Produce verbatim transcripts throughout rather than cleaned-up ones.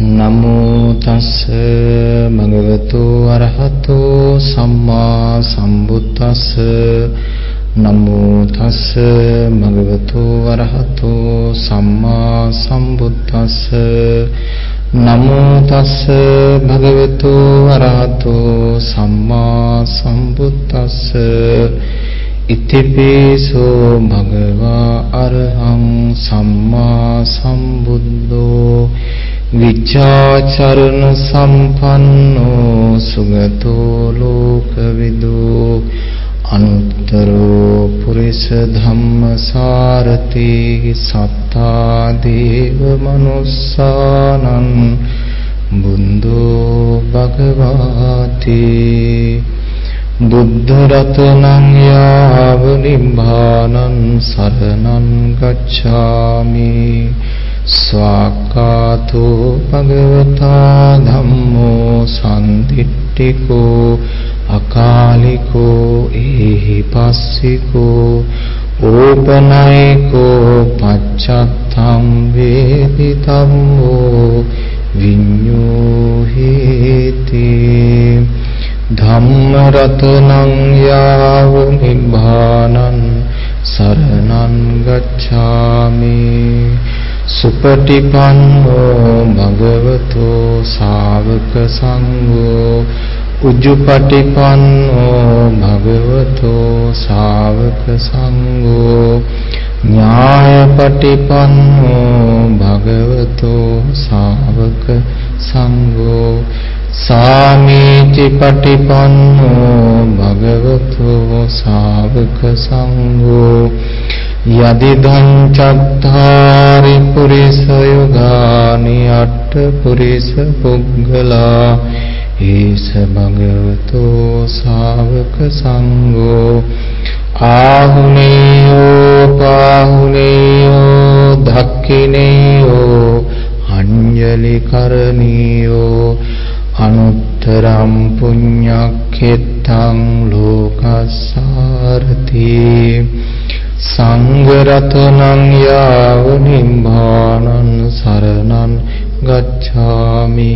නමෝ තස්ස භගවතු අරහතෝ සම්මා සම්බුද්දස්ස නමෝ තස්ස භගවතු අරහතෝ සම්මා සම්බුද්දස්ස නමෝ තස්ස භගවතු අරහතෝ සම්මා සම්බුද්දස්ස ඉතිපිසෝ භගවා අරහං සම්මා සම්බුද්ධෝ විචාචරණ සම්පන්නෝ සුගතෝ ලෝකවිදු අනුත්තරෝ පුරිස ධම්මසාරති සත්තා දේව මනුස්සානං බුද්ධෝ භගවාති බුද්ධ රතනං යාව නිබ්බානං සරණං ගච්ඡාමි ස්වාක්ඛාතෝ භගවතා ධම්මෝ සම්දිට්ඨිකෝ අකාලිකෝ ඒහිපස්සිකෝ ඕපනයිකෝ පච්චත්තං වේදිතම්මෝ විඤ්ඤෝහේති ධම්ම රතනං යාව නිබ්බානං සරණං ගච්ඡාමි සුපටිපන්නෝ භගවතෝ ශාවක සංඝෝ උජ්ජුපටිපන්නෝ භගවතෝ ශාවක සංඝෝ ඥායපටිපන්නෝ භගවතෝ ශාවක සංඝෝ සාමීචි පටිපන්නෝ භගවතෝ ශාවක සංඝෝ යදිදං චත්තාරි පුරිස යුගානි අට්ඨ පුරිස පුග්ගලා ඊස භගවතෝ ශාවක සංඝෝ ආහුනේයෝ පාහුනේයෝ ධක්ඛිනේයෝ අඤ්ජලි කරණීයෝ අනුත්තරම් පුඤ්ඤක්ඛෙත්තං ලෝකස්සාරති සංඝ රතනං යාව නිබ්බානං සරණං ගච්ඡාමි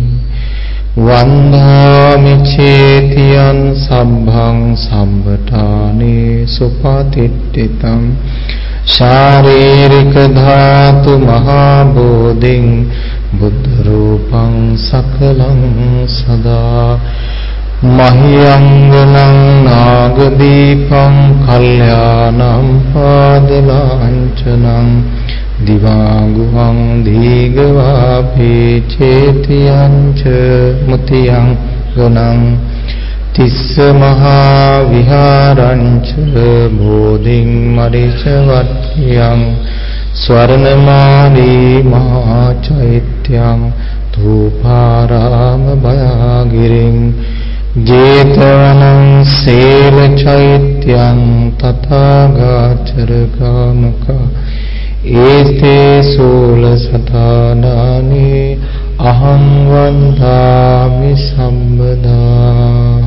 වන්දාමි චේතියං සම්භං සම්බඨානේ සුපතිට්ඨිතං ශාරීරික ධාතු මහා බෝධින් බුද්ධ රූපං සකලං සදා මහියංගනං නාගදීපං කල්යාණං පාදලාංචනං දිවාගුහං දීගවාපේ චේතියං ච මුතියං ගණං තිස්ස මහා විහාරං ච බෝධින් මරිච වට්ඨියං ස්වර්ණමාලී මහා චෛත්‍යං ධූපාරාම භයාගිරින් ජේතවනං සේල චෛත්‍යං තථාගාචර ගාමක ඒතේ සෝල සතානානි අහං වන්දාමි සම්බදා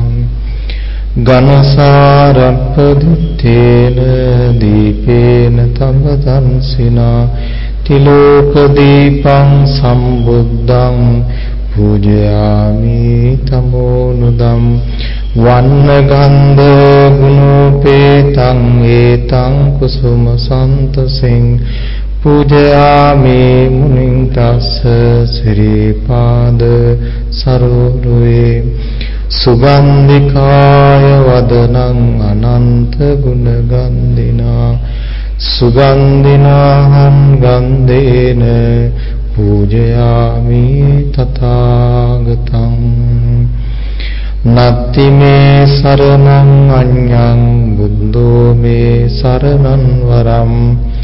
ගනසාරප්පදිත්තේන දීපේන තඹදන්සිනා තිලෝක දීපං සම්බුද්ධං පූජයාමි තමෝනුදම් වන්න ගන්ධ ගුණෝපේතං ඒතං කුසුම සන්තසින් පූජයාමි මුනිං තස්ස සිරිපාද සරෝරුවේ සුගන්ධිකාය වදනං අනන්ත ගුණගන්ධිනා සුගන්ධිනාහං ගන්ධේන පූජයාමි තථාගතං නත්ති මේ සරණං අඤ්ඤං බුද්ධෝ මේ සරණං වරම්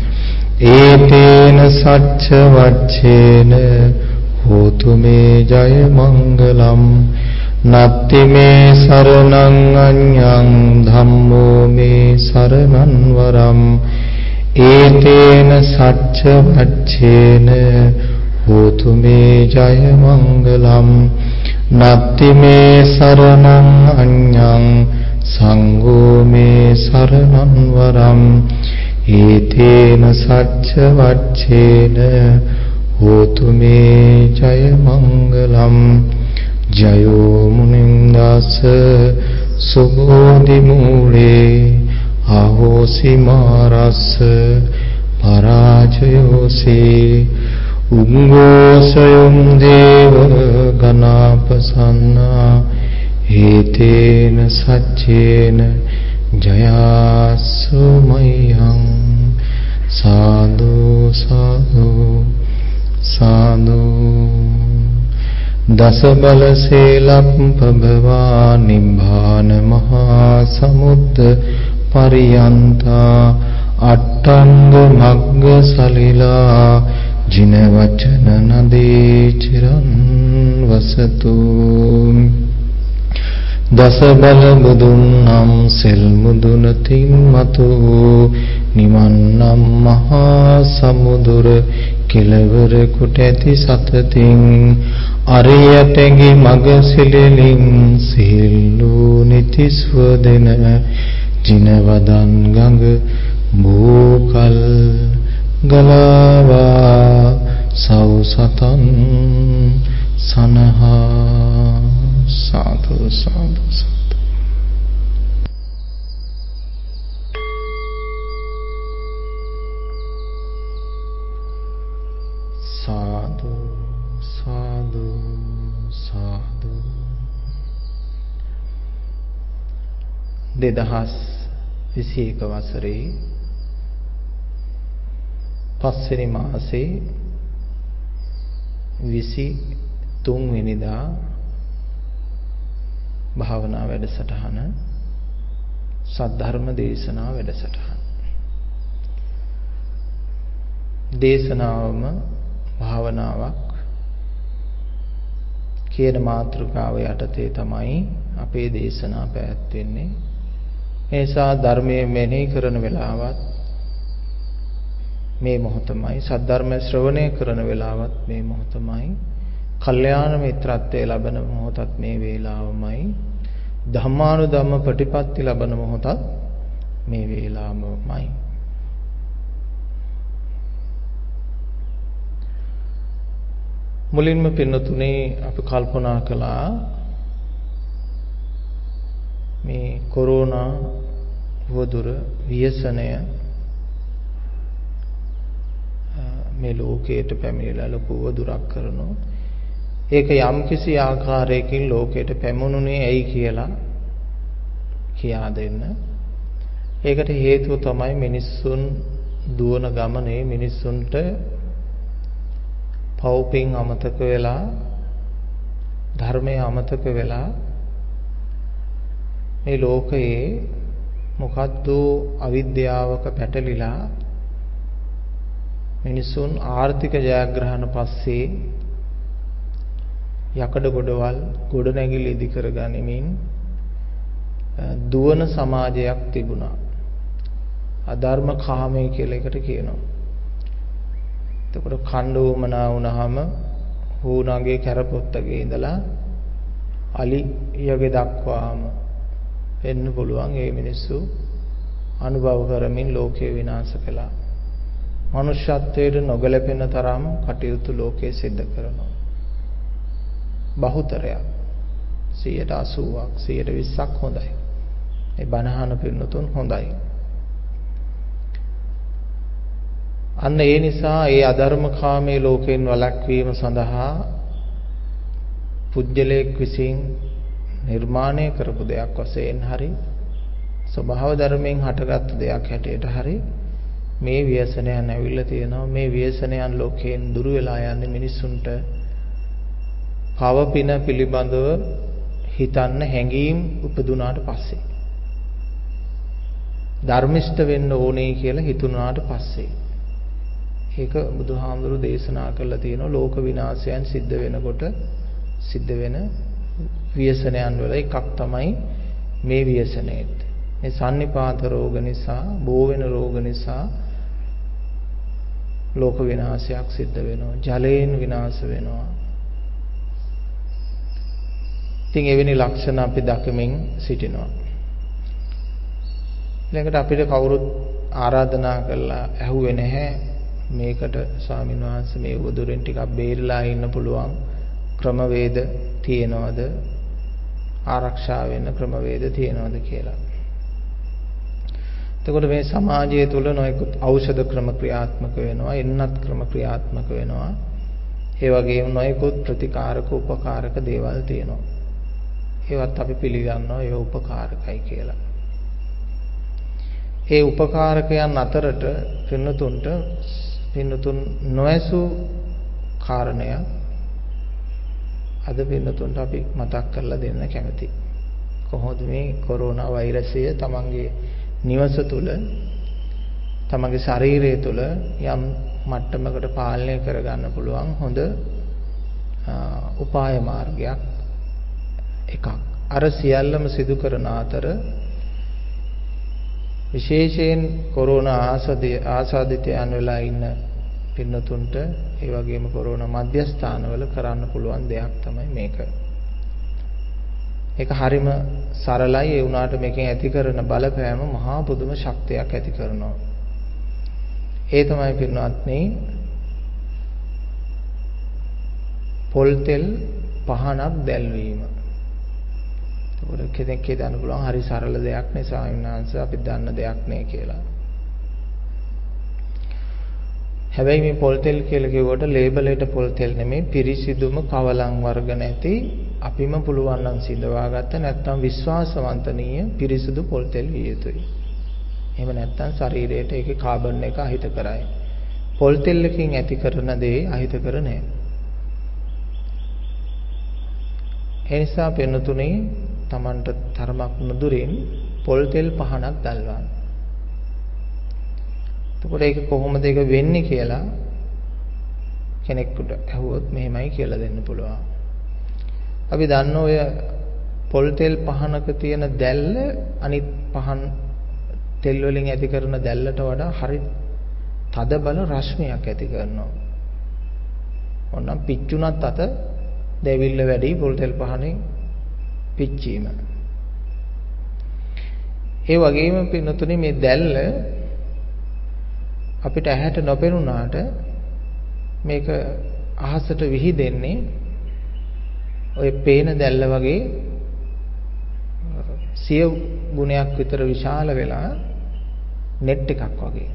ඒතේන සච්ච වච්චේන හෝතු මේ ජය මංගලම් නත්ති මේ සරණං අඤ්ඤං ධම්මෝ මේ සරණං වරම් ඒතේන සච්ච වච්චේන හෝතු මේ ජය මංගලම් නත්ති මේ සරණං අඤ්ඤං සංඝෝ මේ සරණං වරම් ඒතේන සච්ච වච්චේන होतु मे जय मंगलम जयो मुनिंदास सुबोधि मूले आहोसि मारस पराजयोसि उंगोसयं देव गणापसन्ना एतेन सच्चेन जयासु मह्यं साधु साधु साधु दस बल से लंप भवान निभान महासमुद्र पर्यंता अट्टंग मग्ग सलिला जिन वचन नदी चिरं वसतु दस बल बुदुन्නම් සෙල් මුදුන තිම්මතු නිවන්නම් මහා සමුදුර කෙළවර කොට ඇති සතතින් අරියටගේ මග සිලෙලින් සිල්ලු නිතිස්ව දෙන ජිනවදන් ගඟ බෝකල් ගලාවා සව් සතන් සනහා साधु साधु साधु साधु साधु साधु දෙදහස් විසි එක වසරේ පස්වෙනි මාසේ විසි තුන් වෙනිදා භාවනා වැඩසටහන සද්ධර්ම දේශනා වැඩසටහන දේශනාවම භාවනාවක් කියන මාතෘකාව යටතේ තමයි අපේ දේශනා පැවැත්වෙන්නේ. ඒ නිසා ධර්මයේ මෙනෙහි කරන වෙලාවත් මේ මොහොතමයි, සද්ධර්ම ශ්‍රවණය කරන වෙලාවත් මේ මොහොතමයි, කල්යාණ මිත්‍රත්වයේ ලබන මොහොතත් මේ වේලාවමයි, ධම්මානුධම්ම ප්‍රතිපත්ති ලබන මොහොතත් මේ වේලාවමයි. මුලින්ම පින්නතුනේ අපි කල්පනා කළා මේ කොරෝනා වදුර ව්‍යසනය මේ ලෝකයට පැමිණිලා ලොකු වදුරක් කරනවා. ඒක යම්කිසි ආකාරයකින් ලෝකයට පැමුණුනේ ඇයි කියලා කියා දෙන්න. ඒකට හේතුව තමයි මිනිස්සුන් දුවන ගමනේ මිනිස්සුන්ට පෞපින් අමතක වෙලා ධර්මය අමතක වෙලා මේ ලෝකයේ මොකද්ද අවිද්‍යාවක පැටලිලා මිනිසුන් ආර්ථික ජයග්‍රහණ පස්සේ යකඩ ගොඩවල් ගොඩනැගිලි ඉදි කරගනිමින් දුවන සමාජයක් තිබුණා. අධර්ම කාමය කියලා එකට කියනවා. එතකොට කණ්ඩෝමනා වුණාම හුණාගේ කැරපොත්තගේ ඉඳලා අලි යගේ දක්වාම එන්න පුළුවන් ඒ මිනිස්සු අනුභව කරමින් ලෝකේ විනාශ කළා. මනුෂ්‍යත්වයට නොගැලපෙන තරම් කටයුතු ලෝකයේ සිද්ධ කරනවා. බහුතරයක් සියයට අසූවක් සියයට විස්සක් හොඳයි. මේ බණහන පින්නතුන් හොඳයි. අන්න ඒ නිසා ඒ අධර්මකාමී ලෝකයෙන් වළක්වීම සඳහා පුජ්‍යලයක් විසින් නිර්මාණය කරපු දෙයක් වශයෙන් හරි ස්වභාව ධර්මයෙන් හටගත් දෙයක් හැටියට හරි මේ ව්‍යසනයන් ඇවිල්ලා තියෙනවා. මේ ව්‍යසනයන් ලෝකයෙන් දුරු වෙලා යන්නේ මිනිසුන්ට පවපින පිළිබඳව හිතන්න හැඟීම් උපදුනාට පස්සේ, ධර්මිෂ්ඨ වෙන්න ඕනේ කියලා හිතුණාට පස්සේ. ඒක බුදුහාමුදුරු දේශනා කළා තියෙනවා. ලෝක විනාශයන් සිද්ධ වෙනකොට සිද්ධ වෙන ව්‍යසනයන් වල එකක් තමයි මේ ව්‍යසනයත්. මේ සන්නිපාත රෝග නිසා, බෝ වෙන රෝග නිසා ලෝක විනාශයක් සිද්ධ වෙනවා. ජලයෙන් විනාශ වෙනවා. ඉතින් එවැනි ලක්ෂණ අපි දකිමින් සිටිනවා. ඊළඟට අපිට කවුරුත් ආරාධනා කළා ඇහුවේ නැහැ මේකට ස්වාමීන් වහන්සේ මේ උදුරෙන් ටිකක් බේරිලා ඉන්න පුළුවන් ක්‍රමවේද තියෙනවද? ආරක්ෂා වෙන්න ක්‍රමවේද තියෙනවද කියලා. එතකොට මේ සමාජය තුළ නොයෙකුත් ඖෂධ ක්‍රම ක්‍රියාත්මක වෙනවා, එන්නත් ක්‍රම ක්‍රියාත්මක වෙනවා. ඒ වගේම නොයෙකුත් ප්‍රතිකාරක උපකාරක දේවල් තියෙනවා. ඒවත් අපි පිළිගන්නවා ඒව උපකාරකයි කියලා. ඒ උපකාරකයන් අතරට පින්නතුන්ට පින්නතුන් නොඇසු කාරණය අද පින්නතුන්ට අපි මතක් කරලා දෙන්න කැමතියි. කොහොමද මේ කොරෝනා වෛරසය තමන්ගේ නිවස තුළ තමන්ගේ ශරීරය තුළ යම් මට්ටමකට පාලනය කරගන්න පුළුවන් හොඳ උපාය මාර්ගයක් එකක්. අර සියල්ලම සිදු කරන අතර විශේෂයෙන් කොරෝනා ආසාදිතයන් වෙලා ඉන්න පින්නතුන්ට ඒ වගේම කොරෝනා මධ්‍යස්ථානවල කරන්න පුළුවන් දෙයක් තමයි මේක. ඒක හරිම සරලයි. ඒ වුණාට මේකෙන් ඇති කරන බලපෑම මහා පුදුම ශක්තියක් ඇති කරනවා. ඒ තමයි පින්වත්නි පොල් තෙල් පහනක් දැල්වීම. ඒක කෙනෙක් කියන්න පුළුවන් හරි සරල දෙයක් නේ ස්වාමීන් වහන්සේ අපි දන්න දෙයක් නේ කියලා. හැබැයි මේ පොල් තෙල් කියලා කිව්වට ලේබල් එකට පොල් තෙල් නෙමෙයි පිරිසිදුම කවලම් වර්ග නැති අපිම පුළුවන් නම් සිඳවා ගත්ත නැත්නම් විශ්වාසවන්තනීය පිරිසිදු පොල් තෙල් විය යුතුයි. එහෙම නැත්නම් ශරීරයට ඒකේ කාබන් එක අහිත කරයි. පොල් තෙල් එකකින් ඇති කරන දේ අහිත කර නැහැ. ඒ නිසා පෙනුතුනේ Tamanට තරමක් නුදුරින් පොල් තෙල් පහනක් දැල්වන්න. එතකොට ඒක කොහොමද ඒක වෙන්නේ කියලා කෙනෙකුට අහුවොත් මෙහෙමයි කියලා දෙන්න පුළුවන්. අපි දන්න ඔය පොල් තෙල් පහනක තියෙන දැල්ල අනිත් පහන් තෙල් වලින් ඇති කරන දැල්ලට වඩා හරි තද බල රශ්මියක් ඇති කරනවා. ඕනම් පිච්චුණත් අත දෙවිල්ල වැඩි පොල් තෙල් පහනේ පිච්චීම. ඒ වගේම පින්නතුනේ මේ දැල්ල අපිට ඇහැට නොපෙනුනාට මේක අහසට විහිදෙන්නේ ඔය පේන දැල්ල වගේ සිය ගුණයක් විතර විශාල වෙලා net එකක් වගේ.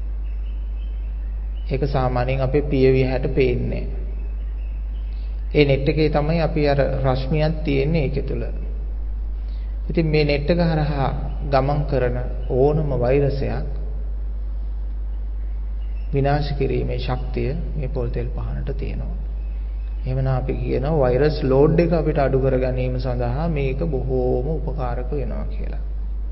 ඒක සාමාන්‍යයෙන් අපේ පියවි හැට පේන්නේ. ඒ net එකේ තමයි අපි අර රශ්මියක් තියෙන්නේ ඒකේ තුල. ඉතින් මේ net එක හරහා ගමන් කරන ඕනම වෛරසයක් විනාශ කිරීමේ ශක්තිය මේ පොල් තෙල් පහනට තියෙනවා. එහෙමනම් අපි කියනවා වෛරස් ලෝඩ් එක අපිට අඩු කර ගැනීම සඳහා මේක බොහෝම උපකාරක වෙනවා කියලා.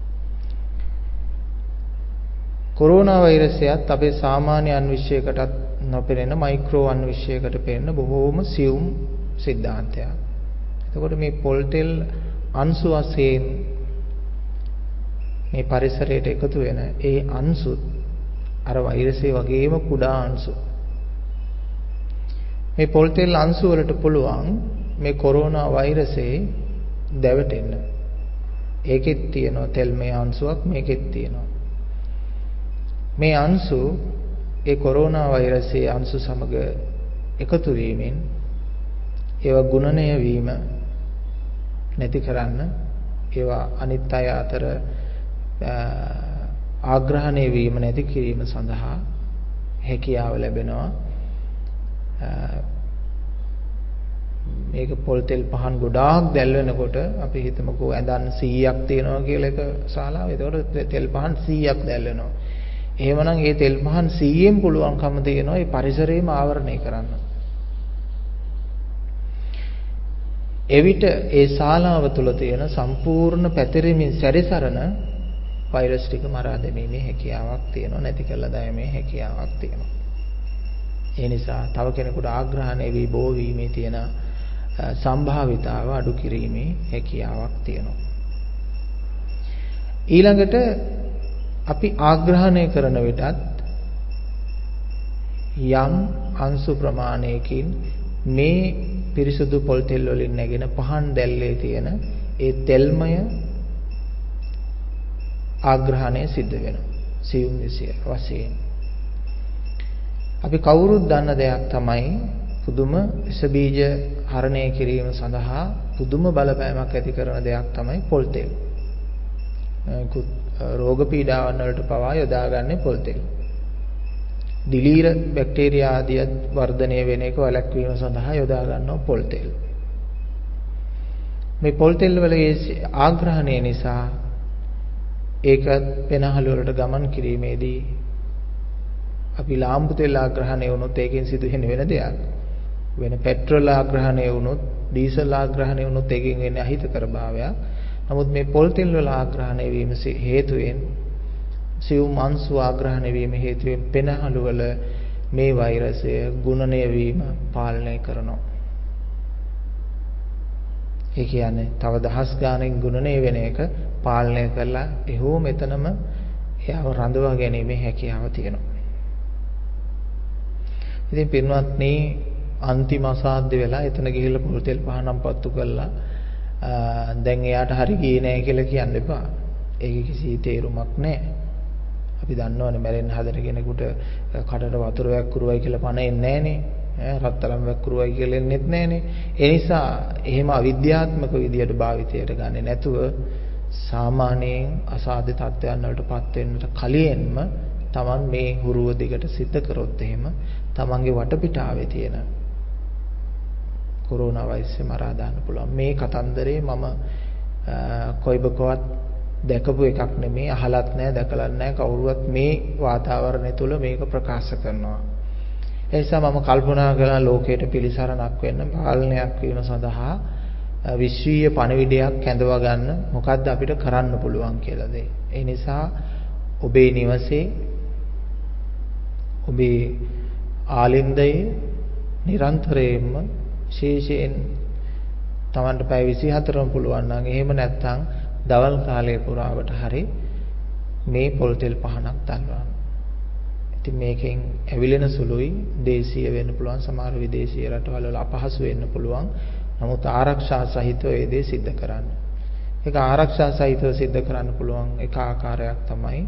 කොරෝනා වෛරසයත් අපේ සාමාන්‍ය අන්විෂයකටත් නොපෙනෙන මයික්‍රෝ අන්විෂයකට පෙනෙන බොහෝම සියුම් සිද්ධාන්තයක්. එතකොට මේ පොල් තෙල් අංශු වශයෙන් මේ පරිසරයට එකතු වෙන ඒ අංශු අර වෛරසයේ වගේම කුඩා අංශු. මේ පොල් තෙල් අංශු වලට පුළුවන් මේ කොරෝනා වෛරසයේ දැවටෙන්න. ඒකෙත් තියෙනවා තෙල්මය අංශුවක් මේකෙත් තියෙනවා. මේ අංශු ඒ කොරෝනා වෛරසයේ අංශු සමග එකතු වීමෙන් ඒවා ගුණණය වීම නැති කරන්න ඒවා අනිත් අය අතර ආග්‍රහණය වීම නැති කිරීම සඳහා හැකියාව ලැබෙනවා. මේක පොල් තෙල් පහන් ගොඩාක් දැල් වෙනකොට අපි හිතමුකෝ ඇඳන් සීයක් තියෙනවා කියලා එක ශාලාව. ඒතකොට තෙල් පහන් සීයක් දැල් වෙනවා. එහෙමනම් මේ තෙල් පහන් සීයෙන් පුළුවන්කම තියෙනවා මේ පරිසරයම ආවරණය කරන්න. එවිට ඒ ශාලාව තුල තියෙන සම්පූර්ණ පැතිරීමෙන් සැරිසරන වෛරස් ටික මරා දැමීමේ හැකියාවක් තියෙනවා, නැති කරලා දැමීමේ හැකියාවක් තියෙනවා. ඒ නිසා තව කෙනෙකුට ආග්‍රහණය වී බෝ වීමේ තියෙන සම්භාවිතාව අඩු කිරීමේ හැකියාවක් තියෙනවා. ඊළඟට අපි ආග්‍රහණය කරන විටත් යම් අංශු ප්‍රමාණයකින් මේ පිරිසුදු පොල් තෙල් වලින් නැගෙන පහන් දැල්ලේ තියෙන ඒ තෙල්මය ආග්‍රහණය සිද්ධ වෙනවා සියුම් විශය වශයෙන්. අපි කවුරුත් දන්න දෙයක් තමයි පුදුම විස බීජ හරණය කිරීම සඳහා පුදුම බලපෑමක් ඇති කරන දෙයක් තමයි පොල් තෙල්. රෝග පීඩාවන් වලට පවා යොදාගන්නේ පොල් තෙල්. දිලීර බැක්ටීරියා ආදිය වර්ධනය වෙන එක වළක්වීම සඳහා යොදා ගන්නවා පොල් තෙල්. මේ පොල් තෙල් වල ආග්‍රහණය නිසා ඒක පෙනහළු වලට ගමන් කිරීමේදී අපි ලාම්පු තෙල් ආග්‍රහණය වුණොත් ඒකෙන් සිදුවෙන වෙන දෙයක්. වෙන පෙට්‍රල් ආග්‍රහණය වුණොත්, ඩීසල් ආග්‍රහණය වුණොත් ඒකෙන් වෙන්නේ අහිතකර භාවයක්. නමුත් මේ පොල් තෙල් වල ආග්‍රහණය වීම හේතුවෙන් සියුම් අංශු ආග්‍රහණය වීම හේතුවෙන් පෙනහළු වල මේ වෛරසය ගුණණය වීම පාලනය කරනවා. ඒ කියන්නේ තව දහස් ගාණකින් ගුණණය වෙන එක පාලනය කරලා එහෙෝ මෙතනම එයාව රඳවා ගැනීමේ හැකියාව තියෙනවා. ඉතින් පින්වත්නි අන්තිම අසාධ්‍ය වෙලා එතන ගිහිල්ලා පොල් තෙල් පහනම් පත්තු කළා දැන් එයාට හරි ගියේ නැහැ කියලා කියන්න එපා. ඒකේ කිසි තේරුමක් නැහැ. අපි දන්නවනේ මැරෙන්න හදන කෙනෙකුට කඩට වතුර වැක්කුරුවයි කියලා පණ එන්නේ නැහනේ. ඈ රත්තරන් වැක්කුරුවයි කියලා එන්නේත් නැහනේ. ඒ නිසා එහෙම අවිද්‍යාත්මක විදියට භාවිතයට ගන්නේ නැතුව සාමාන්‍යයෙන් අසාධ්‍ය තත්ත්වයන් වලටපත් වෙන්නට කලින්ම Taman මේ හුරුව දිගට සිද්ධ කරොත් එහෙම Tamanගේ වටපිටාවේ තියෙන කොරෝනා වෛරසය මරා දාන්න පුළුවන්. මේ කතන්දරේ මම කොයිබකවත් දැකපු එකක් නෙමෙයි, අහලත් නැහැ, දැකලත් නැහැ. කවුරුවත් මේ වාතාවරණය තුල මේක ප්‍රකාශ කරනවා. ඒ නිසා මම කල්පනා කළා ලෝකයට පිළිසරණක් වෙන්න, පාලනයක් වීම සඳහා විශ්වීය පණිවිඩයක් කැඳවා ගන්න මොකද්ද අපිට කරන්න පුළුවන් කියලා දෙයි. ඒ නිසා ඔබේ නිවසේ ඔබේ ආලින්දයේ නිරන්තරයෙන්ම විශේෂයෙන් Tamanට පැය විසිහතරම පුළුවන් නම් එහෙම නැත්නම් දවල් කාලය පුරාවට හරි මේ පොල් තෙල් පහනක් දල්වන්න. ඉතින් මේකෙන් ඇවිලෙන සුළුයි, දේශීය වෙන්න පුළුවන්, සමහර විදේශීය රටවල් වල අපහසු වෙන්න පුළුවන්. නමුත් ආරක්ෂා සහිතව ඒ දේ සිද්ධ කරන්න. ඒක ආරක්ෂා සහිතව සිද්ධ කරන්න පුළුවන් එක ආකාරයක් තමයි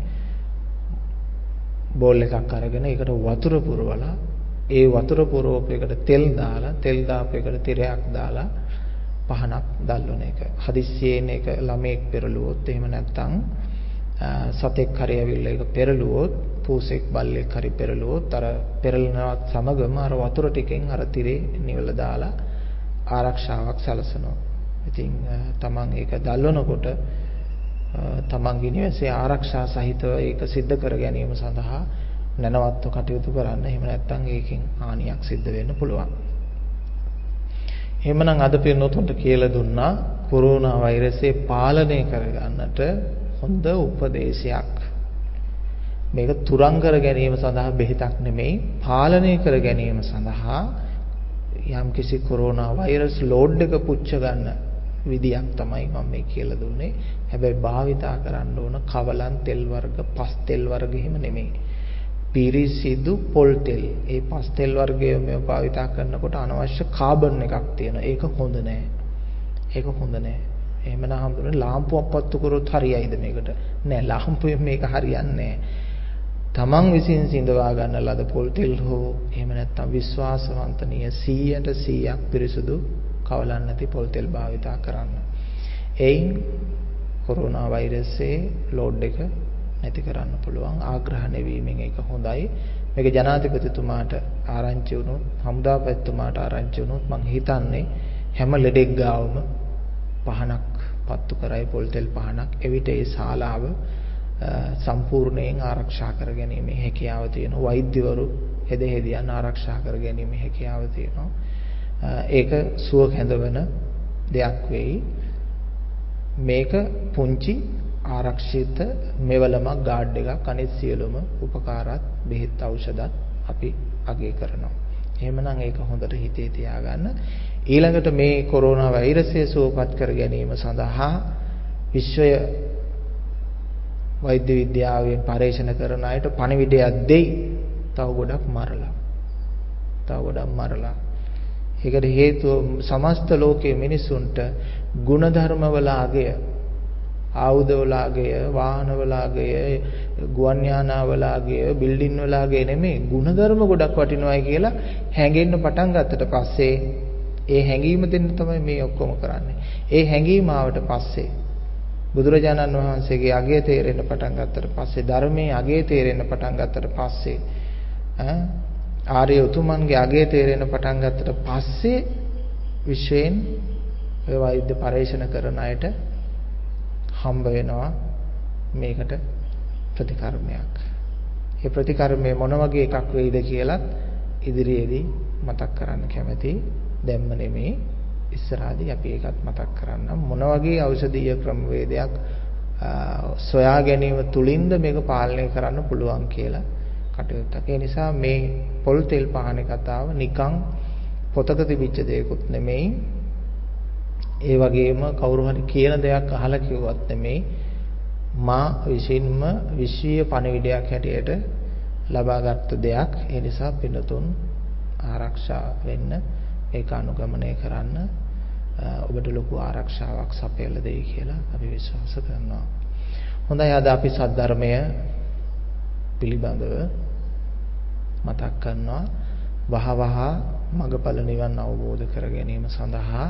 බෝල් එකක් අරගෙන ඒකට වතුර පුරවලා ඒ වතුර පුරවපේකට තෙල් දාලා තෙල් දාපේකට තිරයක් දාලා පහනක් දැල්වන එක. හදිස්සියෙන් ඒක ළමෙක් පෙරළුවොත් එහෙම නැත්නම් සතෙක් හරි ඇවිල්ලා ඒක පෙරළුවොත්, පූසෙක් බල්ලෙක් හරි පෙරළුවොත් අර පෙරලනවත් සමගම අර වතුර ටිකෙන් අර තිරේ නිවලා දාලා ආරක්ෂාවක් සැලසනවා. ඉතින් තමන් ඒක දැල්වනකොට තමන්ගේ නිවසේ ආරක්ෂා සහිතව ඒක සිද්ධ කර ගැනීම සඳහා නැනවත්ව කටයුතු කරන්න. එහෙම නැත්නම් ඒකෙන් හානියක් සිද්ධ වෙන්න පුළුවන්. එහෙමනම් අද පින්නතුන්ට කියලා දුන්නා කොරෝනා වෛරසය පාලනය කරගන්නට හොඳ උපදේශයක්. මේක තුරන් කර ගැනීම සඳහා බෙහෙතක් නෙමෙයි, පාලනය කර ගැනීම සඳහා යම්කිසි කොරෝනා වෛරස් ලෝඩ් එක පුච්ච ගන්න විදියක් තමයි මම මේ කියලා දුන්නේ. හැබැයි භාවිතා කරන්න ඕන කවලන් තෙල් වර්ග, පස් තෙල් වර්ග එහෙම නෙමෙයි. පිරිසිදු පොල් තෙල්. ඒ පස් තෙල් වර්ගය මේ භාවිතා කරනකොට අනවශ්‍ය කාබන් එකක් තියෙනවා. ඒක හොඳ නෑ. ඒක හොඳ නෑ. එහෙමනම් හම්බුනේ ලාම්පුවක් පත්තු කරොත් හරියයිද මේකට? නෑ, ලාම්පුවෙන් මේක හරියන්නේ නෑ. තමන් විසින් සිඳවා ගන්න ලද පොල් තෙල් හෝ එහෙම නැත්නම් විශ්වාසවන්තනීය සීයට සීයක් පිරිසුදු කවලන් නැති පොල් තෙල් භාවිතා කරන්න. එයින් කොරෝනා වෛරසයේ ලෝඩ් එක නැති කරන්න පුළුවන්. ආග්‍රහණය වීමෙන් ඒක හොඳයි. මේක ජනාධිපතිතුමාට ආරංචි වුණොත්, හමුදාපතිතුමාට ආරංචි වුණොත් මං හිතන්නේ හැම ලෙඩෙක් ගාවම පහනක් පත්තු කරයි, පොල් තෙල් පහනක්. එවිට ඒ ශාලාව සම්පූර්ණයෙන් ආරක්ෂා කර ගැනීම හැකියාව තියෙනවා. වෛද්‍යවරු හෙද හෙදියන් ආරක්ෂා කර ගැනීම හැකියාව තියෙනවා. ඒක සුව කැඳවන දෙයක් වෙයි. මේක පුංචි ආරක්ෂිත මෙවලමක් ගාඩ් එකක්. අනිත් සියලුම උපකාරات බෙහෙත් ඖෂධත් අපි අගය කරනවා. එහෙමනම් ඒක හොඳට හිතේ තියාගන්න. ඊළඟට මේ කොරෝනා වෛරසය සුවපත් කර ගැනීම සඳහා විශ්වය වෛද්‍ය විද්‍යාවෙන් පරීක්ෂණ කරන අයට පණිවිඩයක් දෙයි. තව ගොඩක් මරලා. තව ගොඩක් මරලා. ඒකට හේතුව සමස්ත ලෝකයේ මිනිසුන්ට ಗುಣධර්ම වල අගය ආයුධවලාගය, වාහනවලාගය, ගුවන් යානාවලාගය, බිල්ඩින් වලාගය නෙමෙයි ಗುಣධර්ම ගොඩක් වටිනවයි කියලා හැඟෙන්න පටන් ගත්තට පස්සේ ඒ හැඟීම දෙන්න තමයි මේ ඔක්කොම කරන්නේ. ඒ හැඟීම ආවට පස්සේ බුදුරජාණන් වහන්සේගේ අගය තේරෙන්න පටන් ගත්තට පස්සේ ධර්මයේ අගය තේරෙන්න පටන් ගත්තට පස්සේ ඈ ආර්ය උතුමන්ගේ අගය තේරෙන්න පටන් ගත්තට පස්සේ විශ්වයෙන් ඔය වෛද්‍ය පරීක්ෂණ කරන අයට හම්බ වෙනවා මේකට ප්‍රතිකර්මයක්. මේ ප්‍රතිකර්මය මොන වගේ එකක් වෙයිද කියලත් ඉදිරියේදී මතක් කරන්න කැමතියි. දැම්ම නෙමෙයි ඉස්සරහදී අපි ඒකත් මතක් කරන්නම්. මොන වගේ ඖෂධීය ක්‍රමවේදයක් සොයා ගැනීම තුලින්ද මේක පාලනය කරන්න පුළුවන් කියලා කටයුත්තක්. ඒ නිසා මේ පොල් තෙල් පහනේ කතාව නිකන් පොතක තිබිච්ච දෙයක්වත් නෙමෙයි. ඒ වගේම කවුරු හරි කියන දෙයක් අහලා කිව්වත් නෙමෙයි. මා විසින්ම විශ්වීය පණිවිඩයක් හැටියට ලබාගත් දෙයක්. ඒ නිසා පින්නතුන් ආරක්ෂා වෙන්න, ඒක අනුගමනය කරන්න ඔබට ලොකු ආරක්ෂාවක් සපයලා දෙයි කියලා අපි විශ්වාස කරනවා. හොඳයි, අද අපි සද්ධර්මය පිළිබඳව මතක් කරනවා. වහ වහ මගඵල නිවන් අවබෝධ කර ගැනීම සඳහා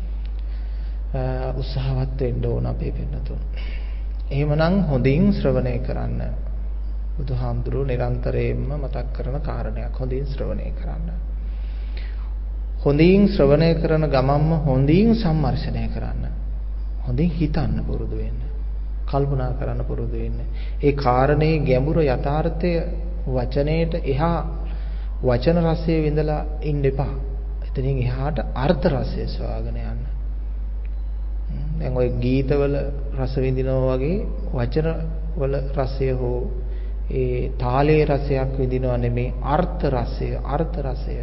උත්සාහවත් වෙන්න ඕන අපේ පින්නතුන්. එහෙමනම් හොඳින් ශ්‍රවණය කරන්න. බුදුහාමුදුරුවෝ නිරන්තරයෙන්ම මතක් කරන කාරණයක්. හොඳින් ශ්‍රවණය කරන්න. හොඳින් ශ්‍රවණය කරන ගමන්ම හොඳින් සම්මර්ෂණය කරන්න. හොඳින් හිතන්න පුරුදු වෙන්න. කල්පනා කරන්න පුරුදු වෙන්න. ඒ කාරණේ ගැඹුරු යථාර්ථය වචනයේට එහා වචන රසයේ විඳලා ඉන්න එපා. එතනින් එහාට අර්ථ රසය සොයාගෙන යන්න. දැන් ওই ගීතවල රස විඳිනවා වගේ වචන වල රසය හෝ ඒ තාලයේ රසයක් විඳිනවා නෙමේ, අර්ථ රසය, අර්ථ රසය.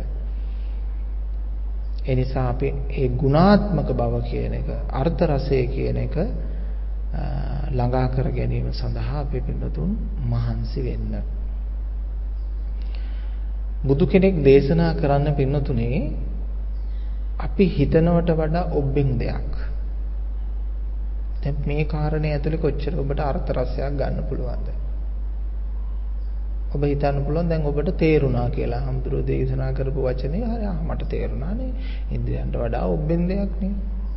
ඒ නිසා අපි ඒ ගුණාත්මක බව කියන එක, අර්ථ රසය කියන එක ළඟා කර ගැනීම සඳහා අපි පින්නතුන් මහන්සි වෙන්න. බුදු කෙනෙක් දේශනා කරන්න පින්නතුනේ අපි හිතනවට වඩා ඔබෙන් දෙයක්. දැන් මේ කාරණේ ඇතුලේ කොච්චර ඔබට අර්ථ රසයක් ගන්න පුළුවන්ද? ඔබ හිතන්න පුළුවන් දැන් ඔබට තේරුණා කියලා. හම්දුරෝ දේශනා කරපු වචනේ හරි මට තේරුණානේ. ඉන්ද්‍රයන්ට වඩා ඔබෙන් දෙයක් නේ.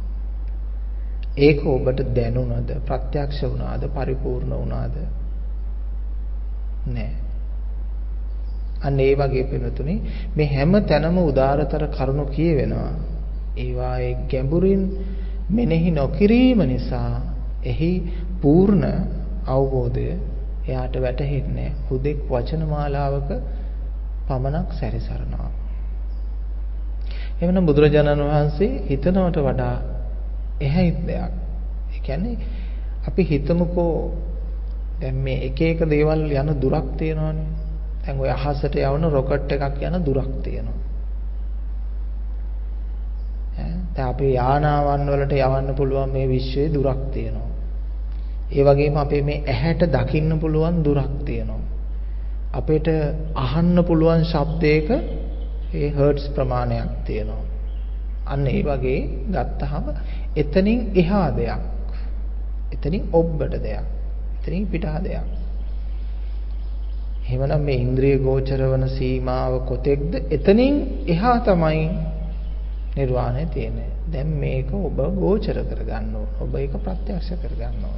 ඒක ඔබට දැනුණාද? ප්‍රත්‍යක්ෂ වුණාද? පරිපූර්ණ වුණාද? නෑ. අන්න ඒ වගේ පිළිතුනේ මේ හැම තැනම උදාරතර කරුණු කියවෙනවා. ඒවායේ ගැඹුරින් මෙනෙහි නොකිරීම නිසා එහි පූර්ණ අවබෝධය එයාට වැටහෙන්නේ හුදෙක් වචන මාලාවක පමණක් සැරිසරනවා. එවනම් බුදුරජාණන් වහන්සේ හිතනවට වඩා එහි දෙයක්. ඒ කියන්නේ අපි හිතමුකෝ දැන් මේ එක එක දේවල් යන දුරක් තියෙනවානේ. දැන් ඔය අහසට යවන රොකට් එකක් යන දුරක් තියෙනවා. ඈ දැන් අපි යානාවන් වලට යවන්න පුළුවන් මේ විශ්වයේ දුරක් තියෙනවා. ඒ වගේම අපේ මේ ඇහැට දකින්න පුළුවන් දුරක් තියෙනවා. අපිට අහන්න පුළුවන් ශබ්දයක ඒ හර්ට්ස් ප්‍රමාණයක් තියෙනවා. අන්න ඒ වගේ ගත්තහම එතනින් එහා දෙයක්. එතනින් ඔබට දෙයක්. එතනින් පිටහ දෙයක්. එහෙමනම් මේ ඉන්ද්‍රිය ගෝචර වන සීමාව කොතෙක්ද? එතනින් එහා තමයි නිර්වාණය තියෙන්නේ. දැන් මේක ඔබ ගෝචර කරගන්න ඕන. ඔබ ඒක ප්‍රත්‍යක්ෂ කරගන්න ඕන.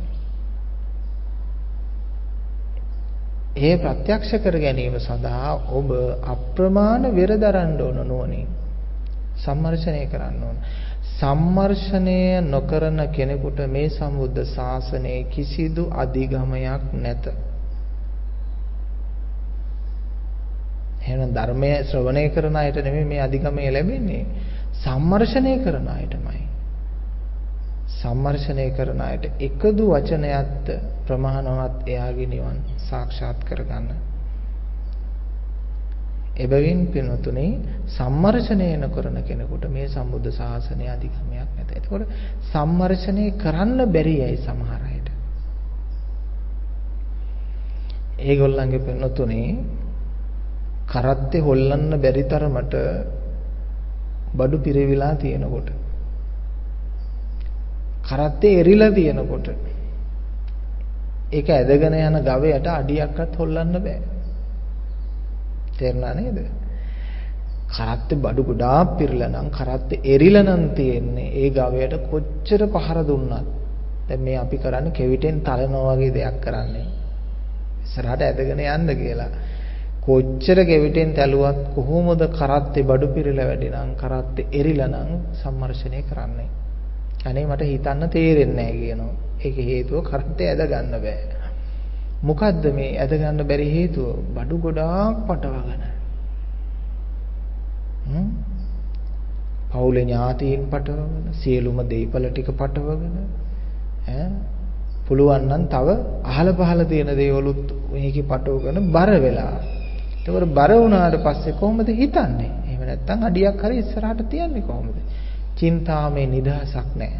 ඒ ප්‍රත්‍යක්ෂ කර ගැනීම සඳහා ඔබ අප්‍රමාණ වෙර දරන්න ඕන නුවණින්. සම්මර්ෂණය කරන්න ඕන. සම්මර්ෂණය නොකරන කෙනෙකුට මේ සම්බුද්ධ ශාසනයේ කිසිදු අධිගමයක් නැත. එහෙනම් ධර්මය ශ්‍රවණය කරන අයට නෙමෙයි මේ අධිගමය ලැබෙන්නේ. සම්මර්ෂණය කරන අයටමයි. සම්මර්ෂණය කරන අයට එකදු වචනයත් ප්‍රමාණවත් එයාගේ නිවන් සාක්ෂාත් කරගන්න. එබැවින් පින්වතුනි සම්මර්ෂණය නොකරන කෙනෙකුට මේ සම්බුද්ධ ශාසනයේ අධිගමයක් නැත. ඒකෝර සම්මර්ෂණය කරන්න බැරි අය සමහර අයට. ඒගොල්ලන්ගේ පින්වතුනි කරත්තේ හොල්ලන්න බැරි තරමට බඩු පිරවිලා තියෙනකොට කරත්තේ එරිලා තියෙනකොට ඒක ඇදගෙන යන ගවයට අඩියක්වත් හොල්ලන්න බෑ. තේරුණා නේද? කරත්තේ බඩු ගොඩාක් පිරලා නම් කරත්තේ එරිලා නම් තියෙන්නේ ඒ ගවයට කොච්චර පහර දුන්නත්. දැන් මේ අපි කරන්නේ කෙවිතෙන් තලනවා වගේ දෙයක් කරන්නේ. ඉස්සරහට ඇදගෙන යන්න කියලා. කොච්චර කෙවිතෙන් තැලුවත් කොහොමද කරත්තේ බඩු පිරලා වැඩි නම් කරත්තේ එරිලා නම් සම්මර්ෂණය කරන්නේ. අනේ මට හිතන්න තේරෙන්නේ නැහැ කියනවා. ඒක හේතුව කරත්තේ ඇද ගන්න බෑ. මොකද්ද මේ ඇද ගන්න බැරි හේතුව? බඩු ගොඩාක් පටවගෙන. හ්ම්. පවුලේ ඥාතීන් පටවගෙන, සියලුම දේපල ටික පටවගෙන ඈ පුළුවන් නම් තව අහල පහල තියෙන දේවලුත් මේකේ පටවගෙන බර වෙලා. ඒකට බර වුණාට පස්සේ කොහොමද හිතන්නේ? එහෙම නැත්නම් අඩියක් හරි ඉස්සරහට තියන්නේ කොහොමද? චින්තාමේ නිදහසක් නැහැ.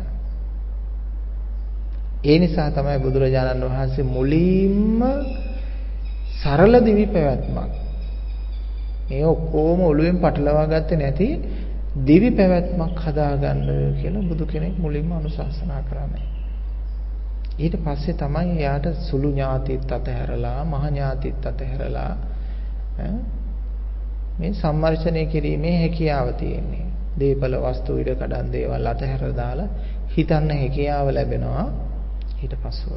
ඒ නිසා තමයි බුදුරජාණන් වහන්සේ මුලින්ම සරල දිවි පැවැත්මක් මේ ඔක්කොම ඔළුවෙන් පටලවා ගත්තේ නැති දිවි පැවැත්මක් හදාගන්න කියලා බුදු කෙනෙක් මුලින්ම අනුශාසනා කරන්නේ. ඊට පස්සේ තමයි යාට සුළු ඥාතිත් අතහැරලා මහ ඥාතිත් අතහැරලා මේ සම්මර්ෂණය කිරීමේ හැකියාව තියෙන්නේ. දීපල වස්තු ඉඩ කඩන් දේවල් අතහැර දාලා හිතන්න හැකියාව ලැබෙනවා ඊට පස්සෙ.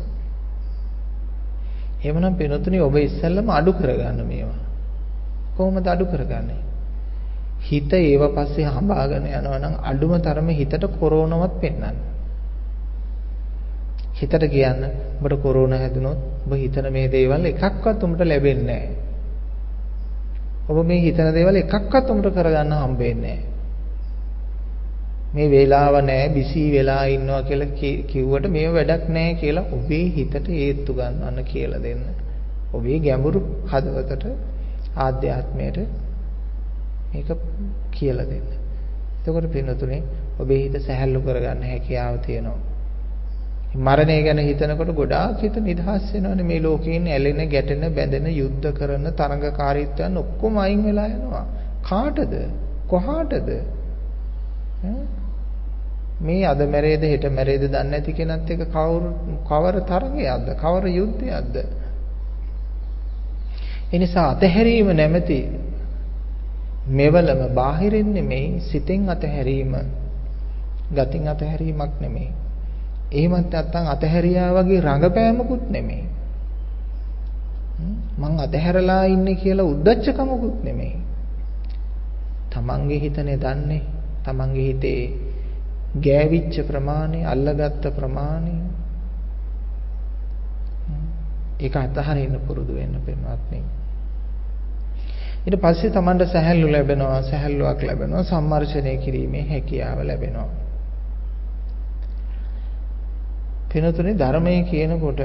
එහෙමනම් පිනතුනි ඔබ ඉස්සෙල්ලම අඩු කරගන්න මේවා. කොහොමද අඩු කරගන්නේ? හිත ඒව පස්සේ හඹාගෙන යනවා නම් අඩුම තරමේ හිතට කොරෝනාවත් පෙන්නන්න. හිතට කියන්න ඔබට කොරෝනා හැදුනොත් ඔබ හිතන මේ දේවල් එකක්වත් උඹට ලැබෙන්නේ නැහැ. ඔබ මේ හිතන දේවල් එකක්වත් උඹට කරගන්න හම්බෙන්නේ නැහැ. මේ වේලාව නැහැ බිසි වෙලා ඉන්නවා කියලා කිව්වට මේව වැඩක් නැහැ කියලා ඔබේ හිතට හේතු ගන්නවන්න කියලා දෙන්න. ඔබේ ගැඹුරු හදවතට ආධ්‍යාත්මයට මේක කියලා දෙන්න. එතකොට පින්නතුනේ ඔබේ හිත සැහැල්ලු කරගන්න හැකියාව තියෙනවා. මරණය ගැන හිතනකොට ගොඩාක් හිත නිදහස් වෙනවනේ. මේ ලෝකේ ඉන්න ඇලෙන, ගැටෙන, බැඳෙන, යුද්ධ කරන තරංගකාරීත්වයන් ඔක්කොම අයින් වෙලා යනවා. කාටද? කොහාටද? මේ අද මැරේද හෙට මැරේද දන්නේ නැති කෙනත් එක කවුරු කවර තරගයක්ද? කවර යුද්ධයක්ද? ඒ නිසා අතහැරීම නැමැති මෙවලම බාහිරින් නෙමෙයි සිතෙන් අතහැරීම. ගතින් අතහැරීමක් නෙමෙයි. එහෙමත් නැත්නම් අතහැරියා වගේ රඟපෑමකුත් නෙමෙයි. මං අතහැරලා ඉන්නේ කියලා උද්දච්චකමකුත් නෙමෙයි. තමන්ගේ හිතනේ දන්නේ. තමන්ගේ හිතේ ගෑවිච්ච ප්‍රමාණය, අල්ලගත්ත ප්‍රමාණය. ඒක අතහරින්න පුරුදු වෙන්න පින්වත්නි. ඊට පස්සේ තමන්ට සැහැල්ලු ලැබෙනවා, සැහැල්ලුවක් ලැබෙනවා, සම්මර්ෂණය කිරීමේ හැකියාව ලැබෙනවා. පිනතුනේ ධර්මයේ කියනකොට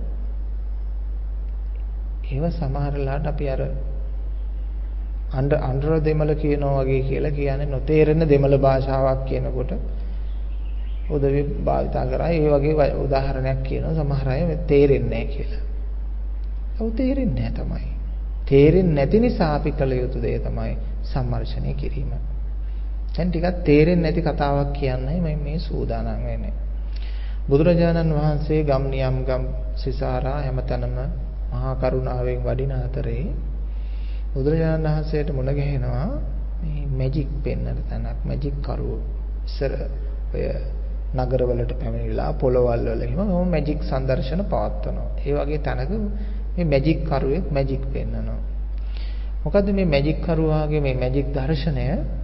ඒව සමහරලාට අපි අර අnder අnder දෙමළ කියනවා වගේ කියලා කියන්නේ නොතේරෙන දෙමළ භාෂාවක් කියනකොට උදවි භාවිතා කරා. ඒ වගේ උදාහරණයක් කියනවා සමහර අය තේරෙන්නේ නැහැ කියලා. ඔව් තේරෙන්නේ නැහැ තමයි. තේරෙන්නේ නැති නිසා අපි කළ යුතු දේ තමයි සම්මර්ෂණය කිරීම. දැන් ටිකක් තේරෙන්නේ නැති කතාවක් කියන්නයි මම මේ සූදානම් වෙන්නේ. බුදුරජාණන් වහන්සේ ගම් නියම් ගම් සිසාරා හැමතැනම මහා කරුණාවෙන් වඩින අතරේ බුදුරජාණන් වහන්සේට මුණ ගැහෙනවා මේ මැජික් පෙන්වන තැනක්. මැජික් කරුවෝ ඉස්සර ඔය නගරවලට පැමිණිලා පොළවල් වල එහෙම මැජික් සංදර්ශන පවත්වනවා. ඒ වගේ තැනක මේ මැජික් කරුවෙක් මැජික් පෙන්වනවා. මොකද්ද මේ මැජික් කරුවාගේ මේ මැජික් දර්ශනය?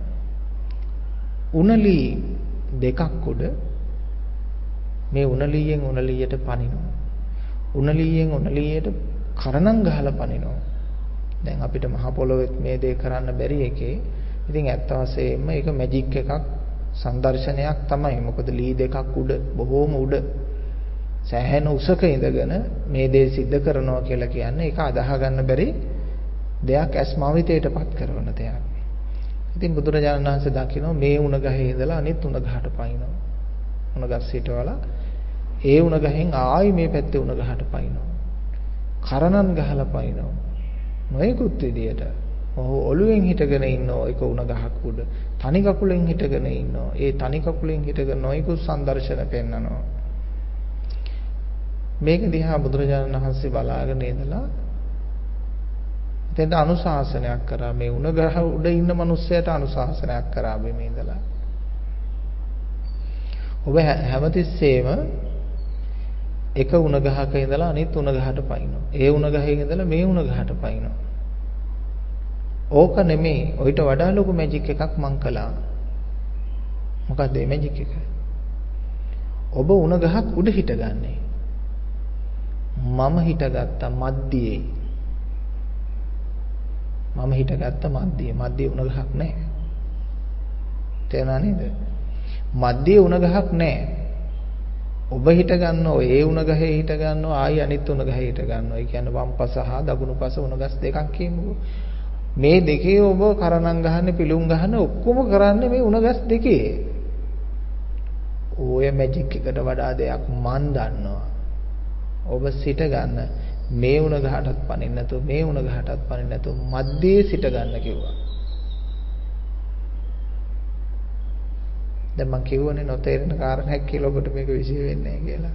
උණලි දෙකක් උඩ මේ උණලියෙන් උණලියට පනිනවා. උණලියෙන් උණලියට කරණම් ගහලා පනිනවා. දැන් අපිට මහ පොළොවෙත් මේ දේ කරන්න බැරි එකේ ඉතින් ඇත්ත වශයෙන්ම ඒක මැජික් එකක් සංදර්ශනයක් තමයි. මොකද ලී දෙකක් උඩ බොහෝම උඩ සෑහෙන උසක ඉඳගෙන මේ දේ සිද්ධ කරනවා කියලා කියන්නේ ඒක අදාහ ගන්න බැරි දෙයක්, ඇස්මාවිතයටපත් කරන දෙයක්. ඉතින් බුදුරජාණන් වහන්සේ දකිනවා මේ උණ ගහේ ඉඳලා අනිත් උණ ගහට පනිනවා. උණ ගස් හිටවලා ඒ උණ ගහෙන් ආයි මේ පැත්තේ උණ ගහට පනිනවා. කරණම් ගහලා පනිනවා. නොයෙකුත් විදියට ඔහු ඔළුවෙන් හිටගෙන ඉන්නවා ඒක උණ ගහක් උඩ. තනි කකුලෙන් හිටගෙන ඉන්නවා. ඒ තනි කකුලෙන් හිටගෙන නොයෙකුත් සංදර්ශන පෙන්නනවා. මේක දිහා බුදුරජාණන් වහන්සේ බලාගෙන ඉඳලා එතෙන්ට අනුශාසනයක් කරා. මේ උණ ගහ උඩ ඉන්න මිනිස්සයාට අනුශාසනයක් කරා මේ ඉඳලා. ඔබ හැමතිස්සෙම එක උණ ගහක ඉඳලා අනිත් උණ ගහට පයින්නවා. ඒ උණ ගහේ ඉඳලා මේ උණ ගහට පයින්නවා. ඕක නෙමෙයි. ඔయిత වඩා ලොකු මැජික් එකක් මං කළා. මොකක්ද මේ මැජික් එක? ඔබ උණ ගහක් උඩ හිටගන්නේ. මම හිටගත්තා මැද්දේ. මම හිටගත්තා මැද්දේ. මැද්දේ උණ ගහක් නැහැ. තේරුණා නේද? මැද්දේ උණ ගහක් නැහැ. ඔබ හිට ගන්නෝ ඒ උණ ගහේ හිට ගන්නෝ ආයි අනිත් උණ ගහේ හිට ගන්නවා. ඒ කියන්නේ වම් පස හා දකුණු පස උණ ගස් දෙකක් කියමුකෝ. මේ දෙකේ ඔබ කරණම් ගහන්නේ පිළුම් ගහන්නේ ඔක්කොම කරන්නේ මේ උණ ගස් දෙකේ. ඔය මැජික් එකට වඩා දෙයක් මන් දන්නවා. ඔබ සිට ගන්න මේ උණ ගහටත් පනින්න නැතුව මේ උණ ගහටත් පනින්න නැතුව මැද්දේ සිට ගන්න කිව්වා. දැන් මම කියවනේ නොතේරෙන කාරණයක් කියලා ඔබට මේක විශ්ේ වෙන්නේ නැහැ කියලා.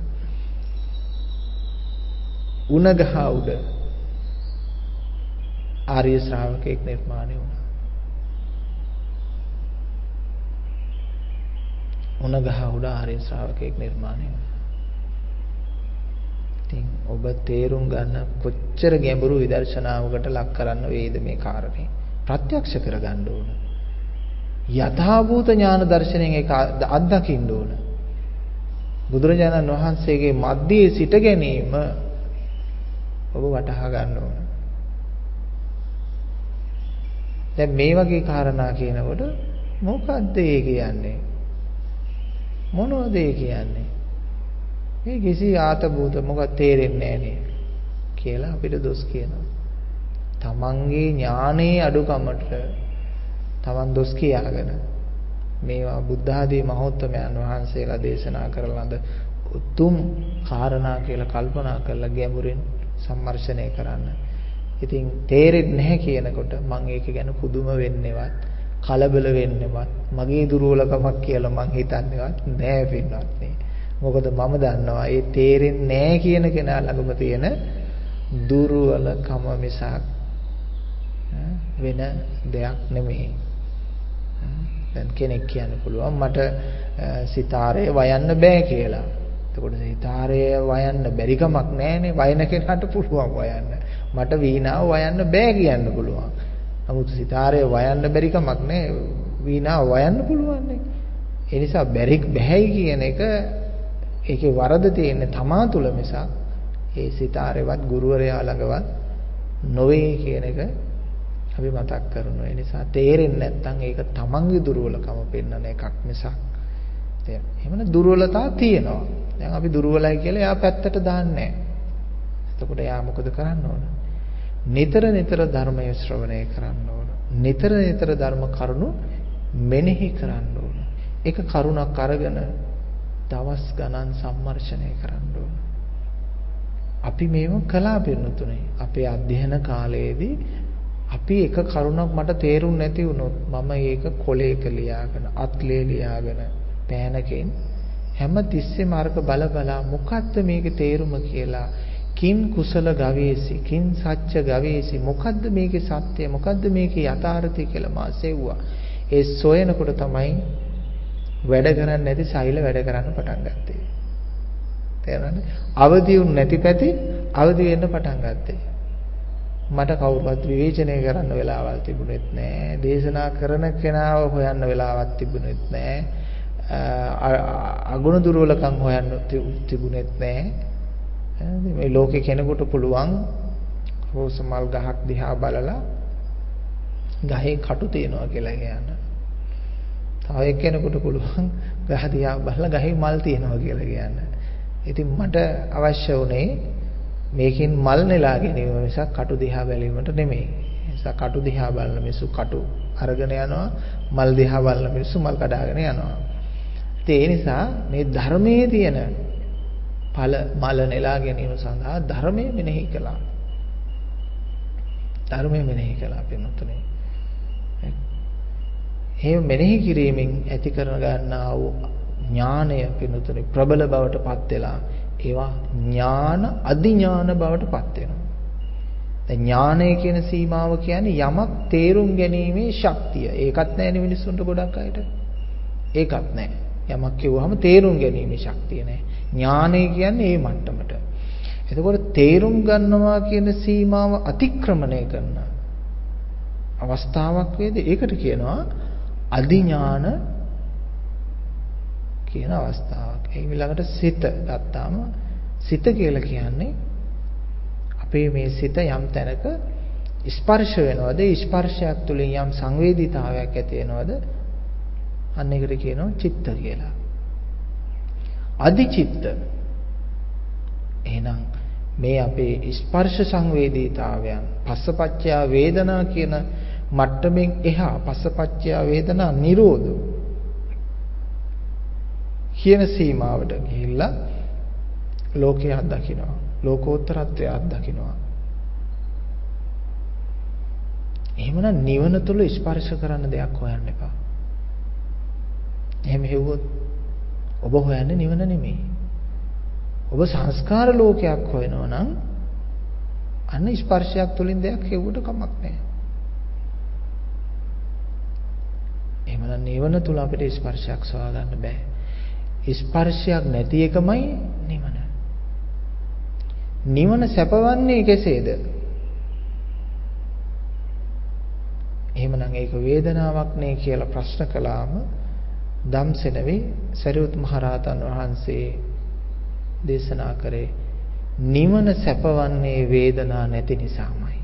උණ ගහ උඩ ආර්ය ශ්‍රාවකෙක් නිර්මාණය වුණා. උණ ගහ උඩ ආර්ය ශ්‍රාවකෙක් නිර්මාණය වුණා. ඉතින් ඔබ තේරුම් ගන්න කොච්චර ගැඹුරු විදර්ශනාවකට ලක් කරන්න වේද මේ කාරණේ. ප්‍රත්‍යක්ෂ කරගන්න ඕන. යථාභූත ඥාන දර්ශනයෙන් ඒක අත්දකින්න ඕන. බුදුරජාණන් වහන්සේගේ මැද්දේ සිට ගැනීම ඔබ වටහා ගන්න ඕන. දැන් මේ වගේ කාරණා කියනකොට මොකක්ද ඒ කියන්නේ? මොනවද ඒ කියන්නේ? මේ කිසි ආතභූත මොකක් තේරෙන්නේ නැහැ කියලා අපිට දොස් කියනවා. තමන්ගේ ඥානයේ අඩුකමට තමන් දොස් කියාගෙන මේවා බුද්ධ ආදී මහෝත්තමයන් වහන්සේලා දේශනා කරලඳ උතුම් කාරණා කියලා කල්පනා කරලා ගැඹුරින් සම්මර්ෂණය කරන්න. ඉතින් තේරෙන්නේ නැහැ කියනකොට මම ඒක ගැන පුදුම වෙන්නේවත් කලබල වෙන්නේවත් මගේ දුර්වලකමක් කියලා මං හිතන්නේවත් නෑ පින්වත්නි. මොකද මම දන්නවා ඒ තේරෙන්නේ නැහැ කියන කෙනා ළඟම තියෙන දුර්වලකම මිසක් වෙන දෙයක් නෙමෙයි. දැන් කෙනෙක් කියන්න පුළුවන් මට සිතාරය වයන්න බෑ කියලා. එතකොට සිතාරය වයන්න බැරි කමක් නැහැනේ. වයන කෙනාට පුළුවන් වයන්න. මට වීණාව වයන්න බෑ කියන්න පුළුවන්. නමුත් සිතාරය වයන්න බැරි කමක් නැහැ. වීණාව වයන්න පුළුවන් නේ. ඒ නිසා බැරි බෑයි කියන එක ඒකේ වරද තියෙන්නේ තමා තුල මිසක් ඒ සිතාරේවත් ගුරුවරයා ළඟවත් නොවේ කියන එක අපි මතක් කරනවා. ඒ නිසා තේරෙන්නේ නැත්නම් ඒක තමන්ගේ දුර්වලකම පෙන්වන එකක් මිසක් එහෙමන දුර්වලතා තියෙනවා. දැන් අපි දුර්වලයි කියලා එයා පැත්තට දාන්නේ නැහැ. එතකොට එයා මොකද කරන්න ඕන? නිතර නිතර ධර්මය ශ්‍රවණය කරන්න ඕන. නිතර නිතර ධර්ම කරුණු මෙනෙහි කරන්න ඕන. ඒක කරුණක් අරගෙන දවස් ගණන් සම්මර්ෂණය කරන්න ඕන. අපි මේව කළා පින්නතුනේ. අපේ අධ්‍යයන කාලයේදී අපි එක කරුණක් මට තේරුම් නැති වුණොත් මම ඒක කොලේක ලියාගෙන අත්ලේ ලියාගෙන පෑනකින් හැම තිස්සෙම අරක බල බලා මොකද්ද මේකේ තේරුම කියලා කින් කුසල ගවේසි කින් සත්‍ය ගවේසි මොකද්ද මේකේ සත්‍ය මොකද්ද මේකේ යථාර්ථය කියලා මා සෙව්වා. ඒ සොයනකොට තමයි වැඩ කරන්නේ නැති සෛල වැඩ කරන්න පටන් ගත්තේ. තේරෙනවද? අවදි වුන් නැති පැති අවදි වෙන්න පටන් ගත්තේ. මට කවුරුවත් විවේචනය කරන්න වෙලාවල් තිබුණෙත් නැහැ. දේශනා කරන කෙනාව හොයන්න වෙලාවක් තිබුණෙත් නැහැ. අගුණ දුර්වලකම් හොයන්න තිබුණෙත් නැහැ. මේ ලෝකේ කෙනෙකුට පුළුවන් රෝස මල් ගහක් දිහා බලලා ගහේ කටු තියෙනවා කියලා කියන්න. තව එක්කෙනෙකුට පුළුවන් ගහ දිහා බලලා ගහේ මල් තියෙනවා කියලා කියන්න. ඉතින් මට අවශ්‍ය වුණේ මේකෙන් මල් නෙලා ගැනීම මිසක් කටු දිහා බැලීමට නෙමෙයි. ඒ නිසා කටු දිහා බලන මිනිස්සු කටු අරගෙන යනවා, මල් දිහා බලන මිනිස්සු මල් කඩාගෙන යනවා. ඒ නිසා මේ ධර්මයේ තියෙන ඵල මල නෙලා ගැනීම සඳහා ධර්මයේ මෙනෙහි කළා. ධර්මයේ මෙනෙහි කළා පින්තුනේ. එහෙම මෙනෙහි කිරීමෙන් ඇති කරන ගන්නා වූ ඥානය පින්තුනේ ප්‍රබල බවට පත් වෙලා ඒවා ඥාන අධිඥාන බවට පත් වෙනවා. දැන් ඥානය කියන සීමාව කියන්නේ යමක් තේරුම් ගැනීමේ ශක්තිය. ඒකත් නැහැනේ මිනිස්සුන්ට ගොඩක් අයට. ඒකත් නැහැ. යමක් කිව්වහම තේරුම් ගැනීමේ ශක්තිය නැහැ. ඥානය කියන්නේ ඒ මට්ටමට. එතකොට තේරුම් ගන්නවා කියන සීමාව අතික්‍රමණය කරන අවස්ථාවක් වේද? ඒකට කියනවා අධිඥාන කියන අවස්ථාවක්. ඒ ඊළඟට සිත ගත්තාම සිත කියලා කියන්නේ අපේ මේ සිත යම් තැනක ස්පර්ශ වෙනවද? ඒ ස්පර්ශයක් තුළින් යම් සංවේදීතාවයක් ඇති වෙනවද? අන්න ඒකට කියනවා චිත්ත කියලා. අධිචිත්ත. එහෙනම් මේ අපේ ස්පර්ශ සංවේදීතාවයන් පස්සපච්චය වේදනා කියන මට්ටමින් එහා පස්සපච්චය වේදනා නිරෝධ කියන සීමාවට ගිහිල්ලා ලෝකය අත්දකින්නවා. ලෝකෝත්තරත්වය අත්දකින්නවා. එහෙමනම් නිවන තුල ස්පර්ශ කරන්න දෙයක් හොයන්න එපා. එහෙම හෙව්වොත් ඔබ හොයන්නේ නිවන නෙමෙයි. ඔබ සංස්කාර ලෝකයක් හොයනවා නම් අන්න ස්පර්ශයක් තුලින් දෙයක් හෙව්වට කමක් නැහැ. එහෙමනම් නිවන තුල අපිට ස්පර්ශයක් සොයා ගන්න බෑ. ස්පර්ශයක් නැති එකමයි නිවන. නිවන සැපවන්නේ කෙසේද? එහෙමනම් ඒක වේදනාවක් නේ කියලා ප්‍රශ්න කළාම ධම්සෙනවේ සරියුත් මහරහතන් වහන්සේ දේශනා කරේ නිවන සැපවන්නේ වේදනා නැති නිසාමයි.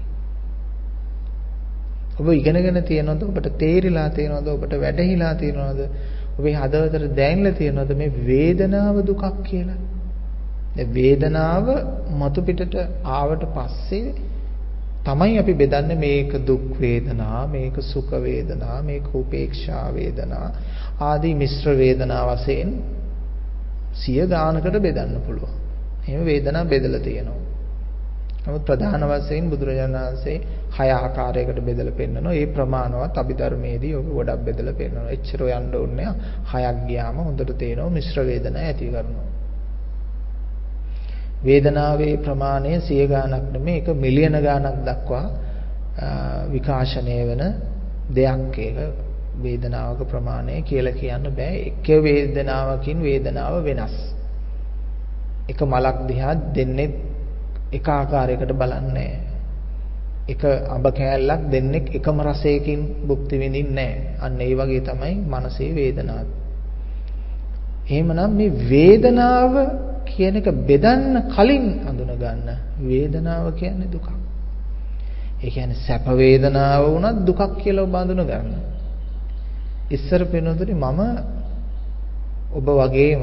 ඔබ ඉගෙනගෙන තියෙනවද? ඔබට තේරිලා තියෙනවද? ඔබට වැටහිලා තියෙනවද? ඔබේ හදවතට දැනෙලා තියෙනවද මේ වේදනාව දුකක් කියලා? දැන් වේදනාව මතු පිටට ආවට පස්සේ තමයි අපි බෙදන්නේ මේක දුක් වේදනා, මේක සුඛ වේදනා, මේක උපේක්ෂා වේදනා ආදී මිශ්‍ර වේදනා වශයෙන් සිය ගානකට බෙදන්න පුළුවන්. එහෙම වේදනා බෙදලා තියෙනවා. නමුත් ප්‍රධාන වශයෙන් බුදුරජාණන් වහන්සේ හය ආකාරයකට බෙදලා පෙන්නනවා. ඒ ප්‍රමාණවත් අභිධර්මයේදී ඔබ ගොඩක් බෙදලා පෙන්නනවා. එච්චර යන්න ඕනේ හයක් ගියාම හොඳට තේරෙනවා මිශ්‍ර වේදනා ඇති කරනවා. වේදනාවේ ප්‍රමාණය සිය ගානක් නෙමෙයි ඒක මිලියන ගානක් දක්වා විකාශනය වෙන දෙයක්. ඒක වේදනාවක ප්‍රමාණය කියලා කියන්න බෑ. එක වේදනාවකින් වේදනාව වෙනස්. එක මලක් දිහා දෙන්නේ එක ආකාරයකට බලන්නේ. එක අඹ කෑල්ලක් දෙන්නේ එකම රසයකින් භුක්ති විඳින්නේ නැහැ. අන්න ඒ වගේ තමයි මනසේ වේදනාව. එහෙමනම් මේ වේදනාව කියන එක බෙදන්න කලින් අඳුන ගන්න වේදනාව කියන්නේ දුකක්. ඒ කියන්නේ සැප වේදනාව වුණත් දුකක් කියලා ඔබ අඳුන ගන්න. ඉස්සර පෙනුතුනි මම ඔබ වගේම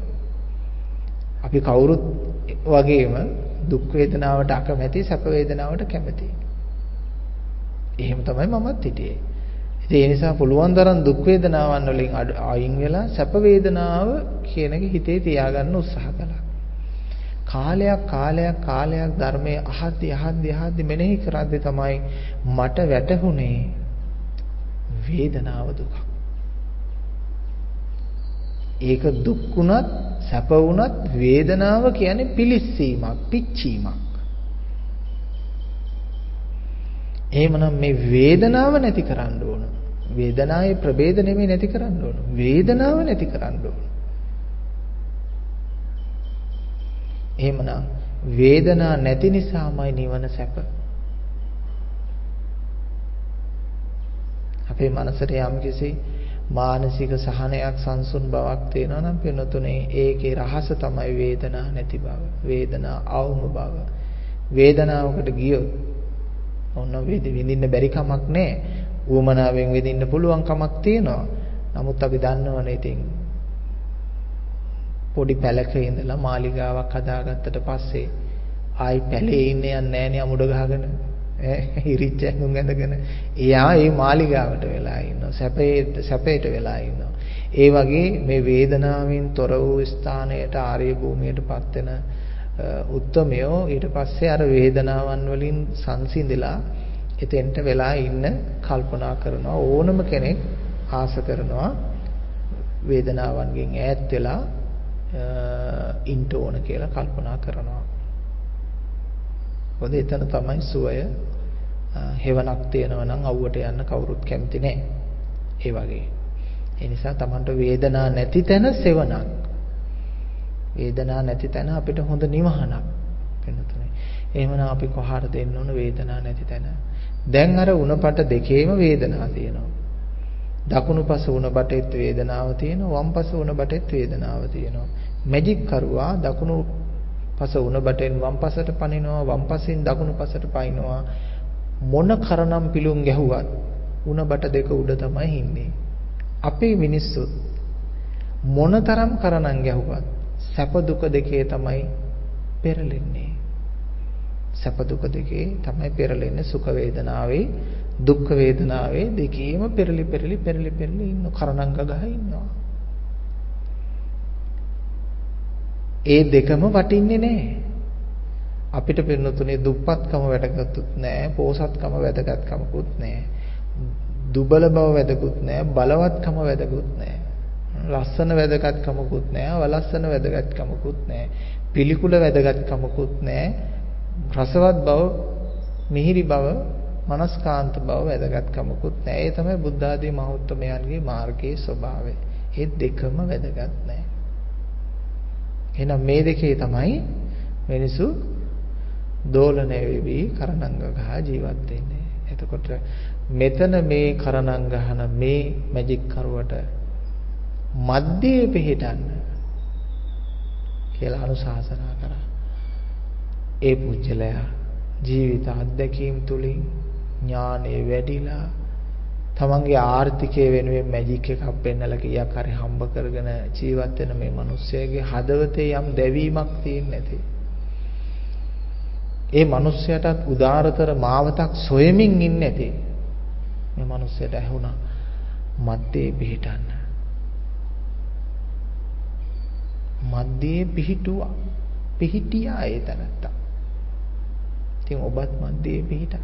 අපි කවුරුත් වගේම දුක් වේදනාවට අකමැති සැප වේදනාවට කැමති. එහෙම තමයි මමත් හිටියේ. ඒ නිසා පුළුවන් තරම් දුක් වේදනාවන් වලින් අයින් වෙලා සැප වේදනාව කියන එක හිතේ තියාගන්න උත්සාහ කළා. කාලයක් කාලයක් කාලයක් ධර්මයේ අහද්දි අහද්දි අහද්දි මෙනෙහි කරද්දී තමයි මට වැටහුනේ වේදනාව දුක. ඒක දුක් වුණත් සැප වුණත් වේදනාව කියන්නේ පිලිස්සීමක්, පිච්චීමක්. එහෙමනම් මේ වේදනාව නැති කරන්න ඕන. වේදනාවේ ප්‍රභේද නෙමෙයි නැති කරන්න ඕන. වේදනාව නැති කරන්න ඕන. එහෙමනම් වේදනා නැති නිසාමයි නිවන සැප. අපේ මනසට යම්කිසි මානසික සහනයක් සංසුන් බවක් තියෙනවා නම් වෙනතුනේ ඒකේ රහස තමයි වේදනා නැති බව. වේදනා අවම බව. වේදනාවකට ගියොත් ඔන්න වේද විඳින්න බැරි කමක් නැහැ. උවමනාවෙන් විඳින්න පුළුවන් කමක් තියෙනවා. නමුත් අපි දන්නවනේ ඉතින් පොඩි පැලක ඉඳලා මාලිගාවක් හදාගත්තට පස්සේ ආයි පැලේ ඉන්නේ යන්නේ නැහනේ අමුඩ ගහගෙන ඈ හිරිච්ච ඇඟුම් ඇඳගෙන එයා ඒ මාලිගාවට වෙලා ඉන්නවා. සැපේට සැපේට වෙලා ඉන්නවා. ඒ වගේ මේ වේදනාවෙන් තොර වූ ස්ථානයට ආර්ය භූමියටපත් වෙන උත්තමයෝ ඊට පස්සේ අර වේදනාවන් වලින් සංසිඳිලා එතෙන්ට වෙලා ඉන්න කල්පනා කරනවා. ඕනම කෙනෙක් ආස කරනවා වේදනාවන්ගෙන් ඈත් වෙලා ඉන්න ඕන කියලා කල්පනා කරනවා. මොකද එතන තමයි සුවය. හේවණක් තියෙනවා නම් අවුවට යන්න කවුරුත් කැමති නැහැ. ඒ වගේ. ඒ නිසා Tamanට වේදනා නැති තැන සෙවණක්. වේදනා නැති තැන අපිට හොඳ නිවහනක් වෙනතුනේ. එහෙමනම් අපි කොහාට දෙන්න ඕන වේදනා නැති තැන. දැන් අර උණපට දෙකේම වේදනා තියෙනවා. දකුණු පස උණපටෙත් වේදනාව තියෙනවා, වම් පස උණපටෙත් වේදනාව තියෙනවා. මැජික් කරුවා දකුණු පස උණපටෙන් වම් පසට පනිනවා, වම් පසෙන් දකුණු පසට පනිනවා. මොන කරනම් පිලුම් ගැහුවත් උණපට දෙක උඩ තමයි හින්නේ. අපේ මිනිස්සුත් මොනතරම් කරනම් ගැහුවත් සැප දුක දෙකේ තමයි පෙරලෙන්නේ. සැප දුක දෙකේ තමයි පෙරලෙන්නේ. සුඛ වේදනාවේ දුක්ඛ වේදනාවේ දෙකේම පෙරලි පෙරලි පෙරලි පෙරලි ඉන්න කරණංග ගහ ඉන්නවා. ඒ දෙකම වටින්නේ නැහැ. අපිට පින්නතුනේ දුප්පත්කම වැඩගත්තුත් නැහැ, පෝසත්කම වැඩගත්කමකුත් නැහැ. දුබල බව වැඩකුත් නැහැ, බලවත්කම වැඩකුත් නැහැ. ලස්සන වැදගත්කමකුත් නැහැ, අවලස්සන වැදගත්කමකුත් නැහැ. පිළිකුල වැදගත්කමකුත් නැහැ. රසවත් බව, මිහිරි බව, මනස්කාන්ත බව වැදගත්කමකුත් නැහැ. ඒ තමයි බුද්ධ ආදී මහෞත්තමයන්ගේ මාර්ගයේ ස්වභාවය. ඒ දෙකම වැදගත් නැහැ. එහෙනම් මේ දෙකේ තමයි මිනිසු දෝලණය වෙවි කරණංග ගහ ජීවත් වෙන්නේ. එතකොට මෙතන මේ කරණංග ගහන මේ මැජික් කරුවට මැද්දේ පිහිටන්න කියලා අනුශාසනා කරා. ඒ පුජ්‍යලයා ජීවිත අත්දැකීම් තුලින් ඥානෙ වැඩිලා තමන්ගේ ආර්ථිකය වෙනුවෙන් මැජික් එකක් පෙන්නලා කීයක් හරි හම්බ කරගෙන ජීවත් වෙන මේ මිනිස්සයාගේ හදවතේ යම් දැවීමක් තියෙන්නේ නැති. ඒ මිනිස්සයාටත් උදාරතර මාවතක් සොයමින් ඉන්නේ නැති. මේ මිනිස්සයාට ඇහුණා මැද්දේ පිහිටන්න. මැද්දේ පිහිටුවා. පිහිටියා ඒ තැනත්තා. ඉතින් ඔබත් මැද්දේ පිහිටා.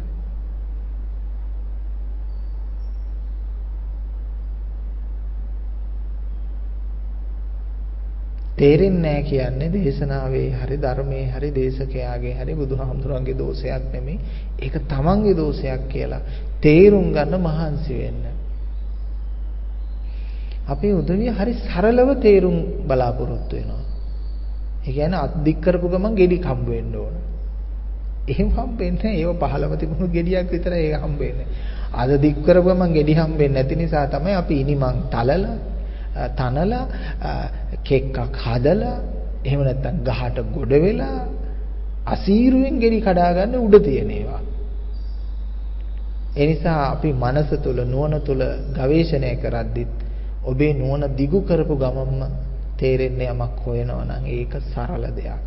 තේරෙන්නේ නැහැ කියන්නේ දේශනාවේ හරි ධර්මයේ හරි දේශකයාගේ හරි බුදුහාමුදුරන්ගේ දෝෂයක් නෙමෙයි. ඒක තමන්ගේ දෝෂයක් කියලා තේරුම් ගන්න මහන්සි වෙන්න. අපේ උදවිය හරි සරලව තේරුම් බලාපොරොත්තු වෙනවා. ඒ කියන්නේ අත් දික් කරපු ගමන් ගෙඩි හම්බ වෙන්න ඕන. එහෙම හම්බෙන්නේ නැහැ. ඒව පහළම තිබුණු ගෙඩියක් විතරයි ඒක හම්බෙන්නේ. අද දික් කරපු ගමන් ගෙඩි හම්බෙන්නේ නැති නිසා තමයි අපි ඉනිමන් තලලා තනලා කෙක්කක් හදලා එහෙම නැත්නම් ගහට ගොඩ වෙලා අසීරුවෙන් ගෙඩි කඩා ගන්න උඩ තියෙන ඒවා. ඒ නිසා අපි මනස තුල නුවණ තුල ගවේෂණය කරද්දිත් ඔබේ නුවණ දිගු කරපු ගමන්ම තේරෙන්නේ යමක් හොයනවා නම් ඒක සරල දෙයක්.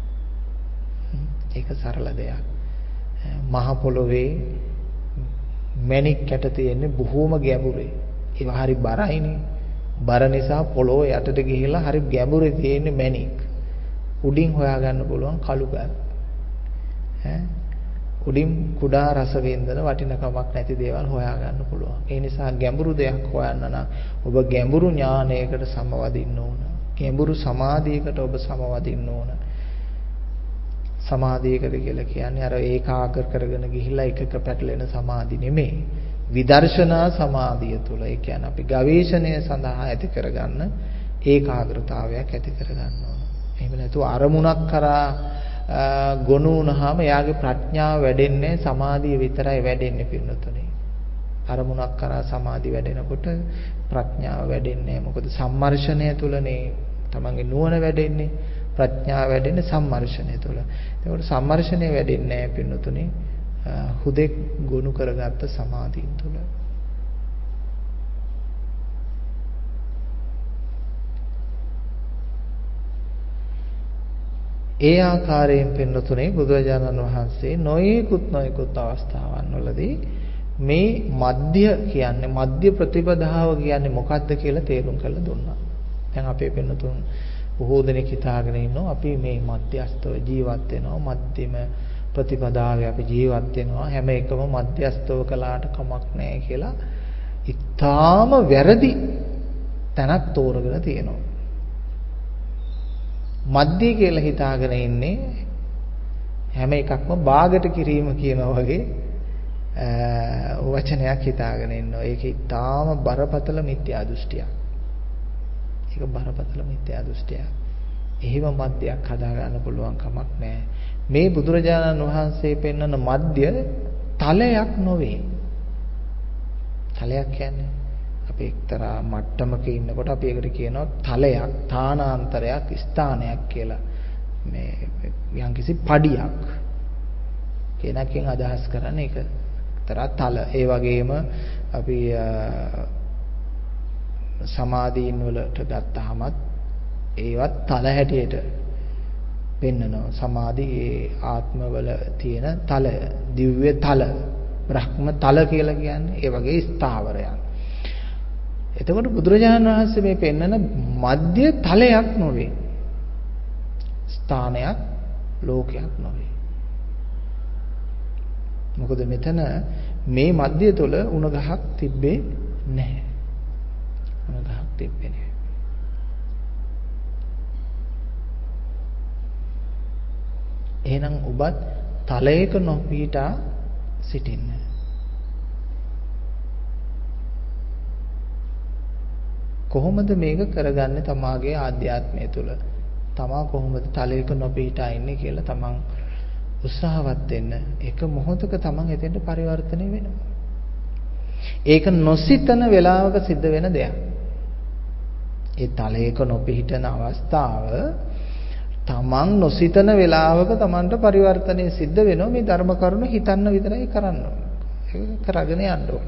ඒක සරල දෙයක්. මහ පොළොවේ මැණික් කැට තියෙන්නේ බොහෝම ගැඹුරේ. ඒවා හරි බරයිනේ. බර නිසා පොළොව යටට ගිහිලා හරි ගැඹුරේ තියෙන මැණික්. උඩින් හොයාගන්න පුළුවන් කළු ගල්. ඈ උඩින් කුඩා රස වින්දන වටිනකමක් නැති දේවල් හොයාගන්න පුළුවන්. ඒ නිසා ගැඹුරු දෙයක් හොයන්න නම් ඔබ ගැඹුරු ඥානයකට සමවදින්න ඕන. ගැඹුරු සමාධියකට ඔබ සමවදින්න ඕන. සමාධියකට කියලා කියන්නේ අර ඒකාග්‍ර කරගෙන ගිහිල්ලා එකක පැටලෙන සමාධි නෙමෙයි. විදර්ශනා සමාධිය තුළ ඒ කියන්නේ අපි ගවේෂණය සඳහා ඇති කරගන්න ඒකාග්‍රතාවයක් ඇති කරගන්න ඕන. එහෙම නැතුව අරමුණක් කරා ගොනු වුණාම එයාගේ ප්‍රඥාව වැඩෙන්නේ සමාධිය විතරයි වැඩෙන්නේ පින්නතුනේ. අරමුණක් කරා සමාධි වැඩෙනකොට ප්‍රඥාව වැඩෙන්නේ මොකද සම්මර්ෂණය තුළනේ තමන්ගේ නුවණ වැඩෙන්නේ. ප්‍රඥාව වැඩෙන්නේ සම්මර්ෂණය තුළ. ඒකට සම්මර්ෂණය වැඩෙන්නේ නැහැ පින්නතුනේ. හුදෙක් ගොනු කරගත්ත සමාධිය තුළ. ඒ ආකාරයෙන් පින්නතුනේ බුදුරජාණන් වහන්සේ නොයෙකුත් නොයෙකුත් අවස්ථාවන් වලදී මේ මධ්‍ය කියන්නේ මධ්‍ය ප්‍රතිපදාව කියන්නේ මොකක්ද කියලා තේරුම් කරලා දුන්නා. දැන් අපේ පින්නතුන් බොහෝ දෙනෙක් හිතාගෙන ඉන්නවා අපි මේ මධ්‍යස්තව ජීවත් වෙනවා මධ්‍යම ප්‍රතිපදාවේ අපි ජීවත් වෙනවා හැම එකම මධ්‍යස්තව කළාට කමක් නැහැ කියලා ඉතාම වැරදි තැනක් තෝරගෙන තියෙනවා. මධ්‍ය කියලා හිතාගෙන ඉන්නේ හැම එකක්ම බාගට කිරීම කියනවා වගේ වචනයක් හිතාගෙන ඉන්නවා. ඒක ඊටාම බරපතල මිත්‍යා දෘෂ්ටියක්. ඒක බරපතල මිත්‍යා දෘෂ්ටියක්. එහෙම මධ්‍යයක් හදා ගන්න පුළුවන් කමක් නැහැ. මේ බුදුරජාණන් වහන්සේ පෙන්වන මධ්‍ය තලයක් නොවේ. තලයක් කියන්නේ අපි එක්තරා මට්ටමක ඉන්නකොට අපි ඒකට කියනවා තලයක්, තානාන්තරයක්, ස්ථානයක් කියලා. මේ යම්කිසි පඩියක් කෙනකින් අදහස් කරන්නේ ඒක එක්තරා තල. ඒ වගේම අපි සමාධීන් වලට ගත්තාමත් ඒවත් තල හැටියට පෙන්නනවා. සමාධි ඒ ආත්මවල තියෙන තල, දිව්‍ය තල, බ්‍රහ්ම තල කියලා කියන්නේ ඒ වගේ ස්ථාවරයන්. එතකොට බුදුරජාණන් වහන්සේ මේ පෙන්නන මධ්‍ය තලයක් නොවේ. ස්ථානයක්, ලෝකයක් නොවේ. මොකද මෙතන මේ මධ්‍ය තුල උණ ගහක් තිබ්බේ නැහැ. උණ ගහක් තිබ්බේ නැහැ. එහෙනම් ඔබත් තලයක නොපීටා සිටින්න. කොහොමද මේක කරගන්නේ තමාගේ ආධ්‍යාත්මය තුළ? තමා කොහොමද තලයක නොපීටා ඉන්නේ කියලා තමන් උත්සාහවත් වෙන්න. එක මොහොතක තමන් එතෙන්ට පරිවර්තනය වෙනවා. ඒක නොසිතන වෙලාවක සිද්ධ වෙන දෙයක්. ඒ තලයක නොපිහිටන අවස්ථාව තමන් නොසිතන වෙලාවක තමන්ට පරිවර්තනය සිද්ධ වෙනවා. මේ ධර්ම කරුණ හිතන්න විතරයි කරන්න ඕනේ. ඒක කරගෙන යන්න ඕනේ.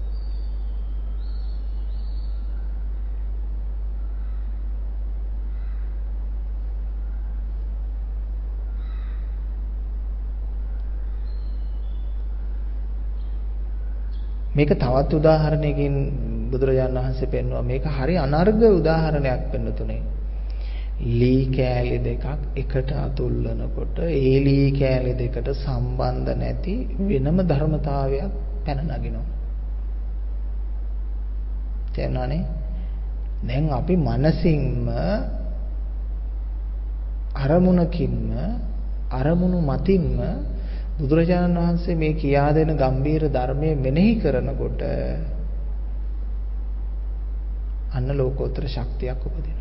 මේක තවත් උදාහරණයකින් බුදුරජාණන් වහන්සේ පෙන්වුවා. මේක හරි අනර්ග උදාහරණයක් පෙන්වතුනේ. ලී කෑලි දෙකක් එකට අතුල්ලනකොට ඒ ලී කෑලි දෙකට සම්බන්ධ නැති වෙනම ධර්මතාවයක් පැන නගිනවා. තේරුණානේ? දැන් අපි මනසින්ම අරමුණකින්ම අරමුණු මතින්ම බුදුරජාණන් වහන්සේ මේ කියා දෙන ගම්බීර ධර්මයේ මෙනෙහි කරනකොට අන්න ලෝකෝත්තර ශක්තියක් උපදිනවා.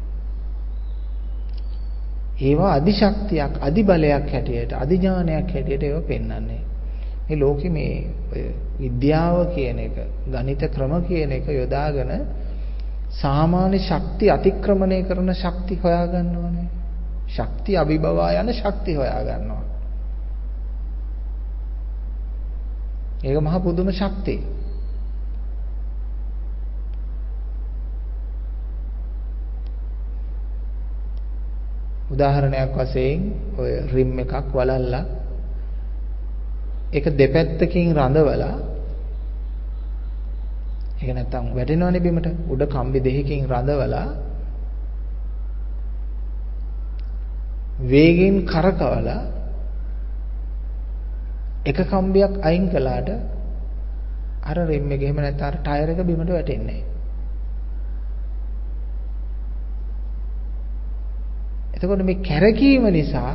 ඒවා අධිශක්තියක්, අධිබලයක් හැටියට, අධිඥානයක් හැටියට ඒවා පෙන්වන්නේ. මේ ලෝකෙ මේ විද්‍යාව කියන එක, ගණිත ක්‍රම කියන එක යොදාගෙන සාමාන්‍ය ශක්ති අතික්‍රමණය කරන ශක්ති හොයා ගන්නවනේ. ශක්ති අභිබවා යන ශක්ති හොයා ගන්නවා. ඒක මහ පුදුම ශක්තිය. උදාහරණයක් වශයෙන් ඔය රිම් එකක් වලල්ලා ඒක දෙපැත්තකින් රඳවලා ඒක නැත්තම් වැටෙනවනේ බිමට උඩ කම්බි දෙකකින් රඳවලා වේගෙන් කරකවලා එක කම්බියක් අයින් කළාට අර රිම් එක එහෙම නැත්නම් අර ටයර් එක බිමට වැටෙන්නේ නැහැ. එතකොට මේ කැරකීම නිසා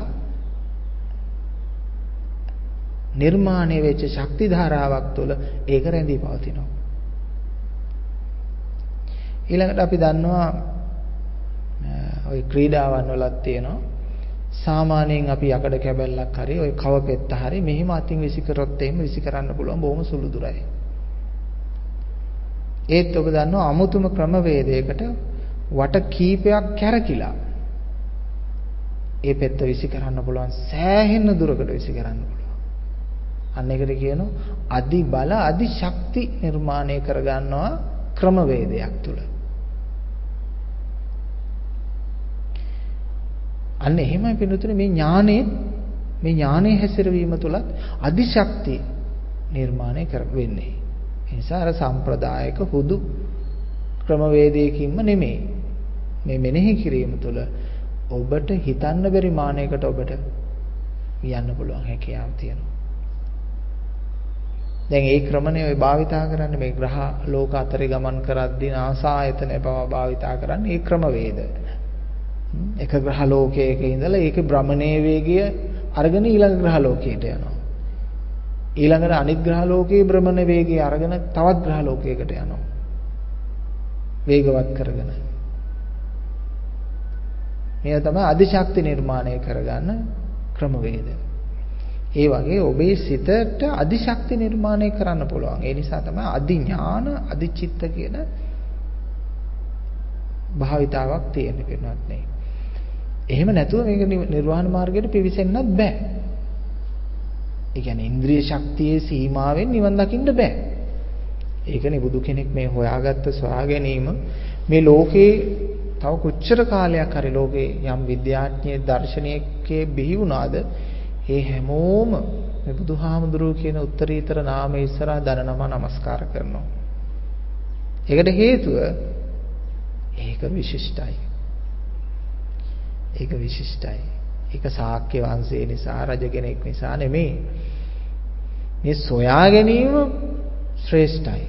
නිර්මාණය වෙච්ච ශක්ති ධාරාවක් තුළ ඒක රැඳී පවතිනවා. ඊළඟට අපි දන්නවා ඔය ක්‍රීඩාවන් වලත් තියෙනවා සාමාන්‍යයෙන් අපි යකඩ කැබැල්ලක් හරි ඔය කව පෙත්ත හරි මෙහිම අතින් විසි කරොත් එහෙම විසි කරන්න පුළුවන් බොහොම සුළු දුරයි. ඒත් ඔබ දන්නවා අමුතුම ක්‍රමවේදයකට වට කීපයක් කැරකිලා ඒ පෙත්ත විසි කරන්න පුළුවන් සෑහෙන දුරකට විසි කරන්න පුළුවන්. අන්න ඒකට කියනවා අදි බල අදි ශක්ති නිර්මාණය කරගන්නවා ක්‍රමවේදයක් තුල. අන්න එහෙමයි පිළිතුරු මේ ඥානේ මේ ඥානේ හැසිරවීම තුලත් අදි ශක්ති නිර්මාණය කර වෙන්නේ. ඒ නිසා අර සම්ප්‍රදායික හුදු ක්‍රමවේදයකින්ම නෙමෙයි. මේ මෙනෙහි කිරීම තුල ඔබට හිතන්න බැරි මානයකට ඔබට යන්න පුළුවන් හැකියාව තියෙනවා. දැන් ඒ ක්‍රමනේ ඔය භාවිතා කරන්නේ මේ ග්‍රහ ලෝක අතරේ ගමන් කරද්දී නාසා ආයතනය පවා භාවිතා කරන්නේ ඒ ක්‍රමවේද. එක එක ග්‍රහ ලෝකයක ඉඳලා ඒකේ භ්‍රමණයේ වේගය අරගෙන ඊළඟ ග්‍රහ ලෝකයට යනවා. ඊළඟට අනිත් ග්‍රහ ලෝකයේ භ්‍රමණ වේගය අරගෙන තවත් ග්‍රහ ලෝකයකට යනවා. වේගවත් කරගෙන. මේ තමයි අධිශක්ති නිර්මාණය කරගන්න ක්‍රමවේද. ඒ වගේ ඔබේ සිතට අධිශක්ති නිර්මාණය කරන්න පුළුවන්. ඒ නිසා තමයි අධිඥාන අධිචිත්ත කියන භාවිතාවක් තියෙන්නේ වෙනවත් නේ. එහෙම නැතුව මේක නිර්වාණ මාර්ගයට පිවිසෙන්නත් බෑ. ඒ කියන්නේ ඉන්ද්‍රිය ශක්තියේ සීමාවෙන් නිවන් දකින්න බෑ. ඒකනේ බුදු කෙනෙක් මේ හොයාගත්ත සොයා ගැනීම මේ ලෝකේ තව කොච්චර කාලයක් හරි ලෝකේ යම් විද්‍යාඥයෙක් දර්ශනයකේ බිහි වුණාද ඒ හැමෝම මේ බුදුහාමුදුරුවෝ කියන උත්තරීතර නාමයේ ඉස්සරහා දන නම නමස්කාර කරනවා. ඒකට හේතුව ඒක විශිෂ්ටයි. ඒක විශිෂ්ටයි. ඒක ශාක්‍ය වංශය නිසා රජ කෙනෙක් නිසා නෙමෙයි. මේ සොයා ගැනීම ශ්‍රේෂ්ඨයි.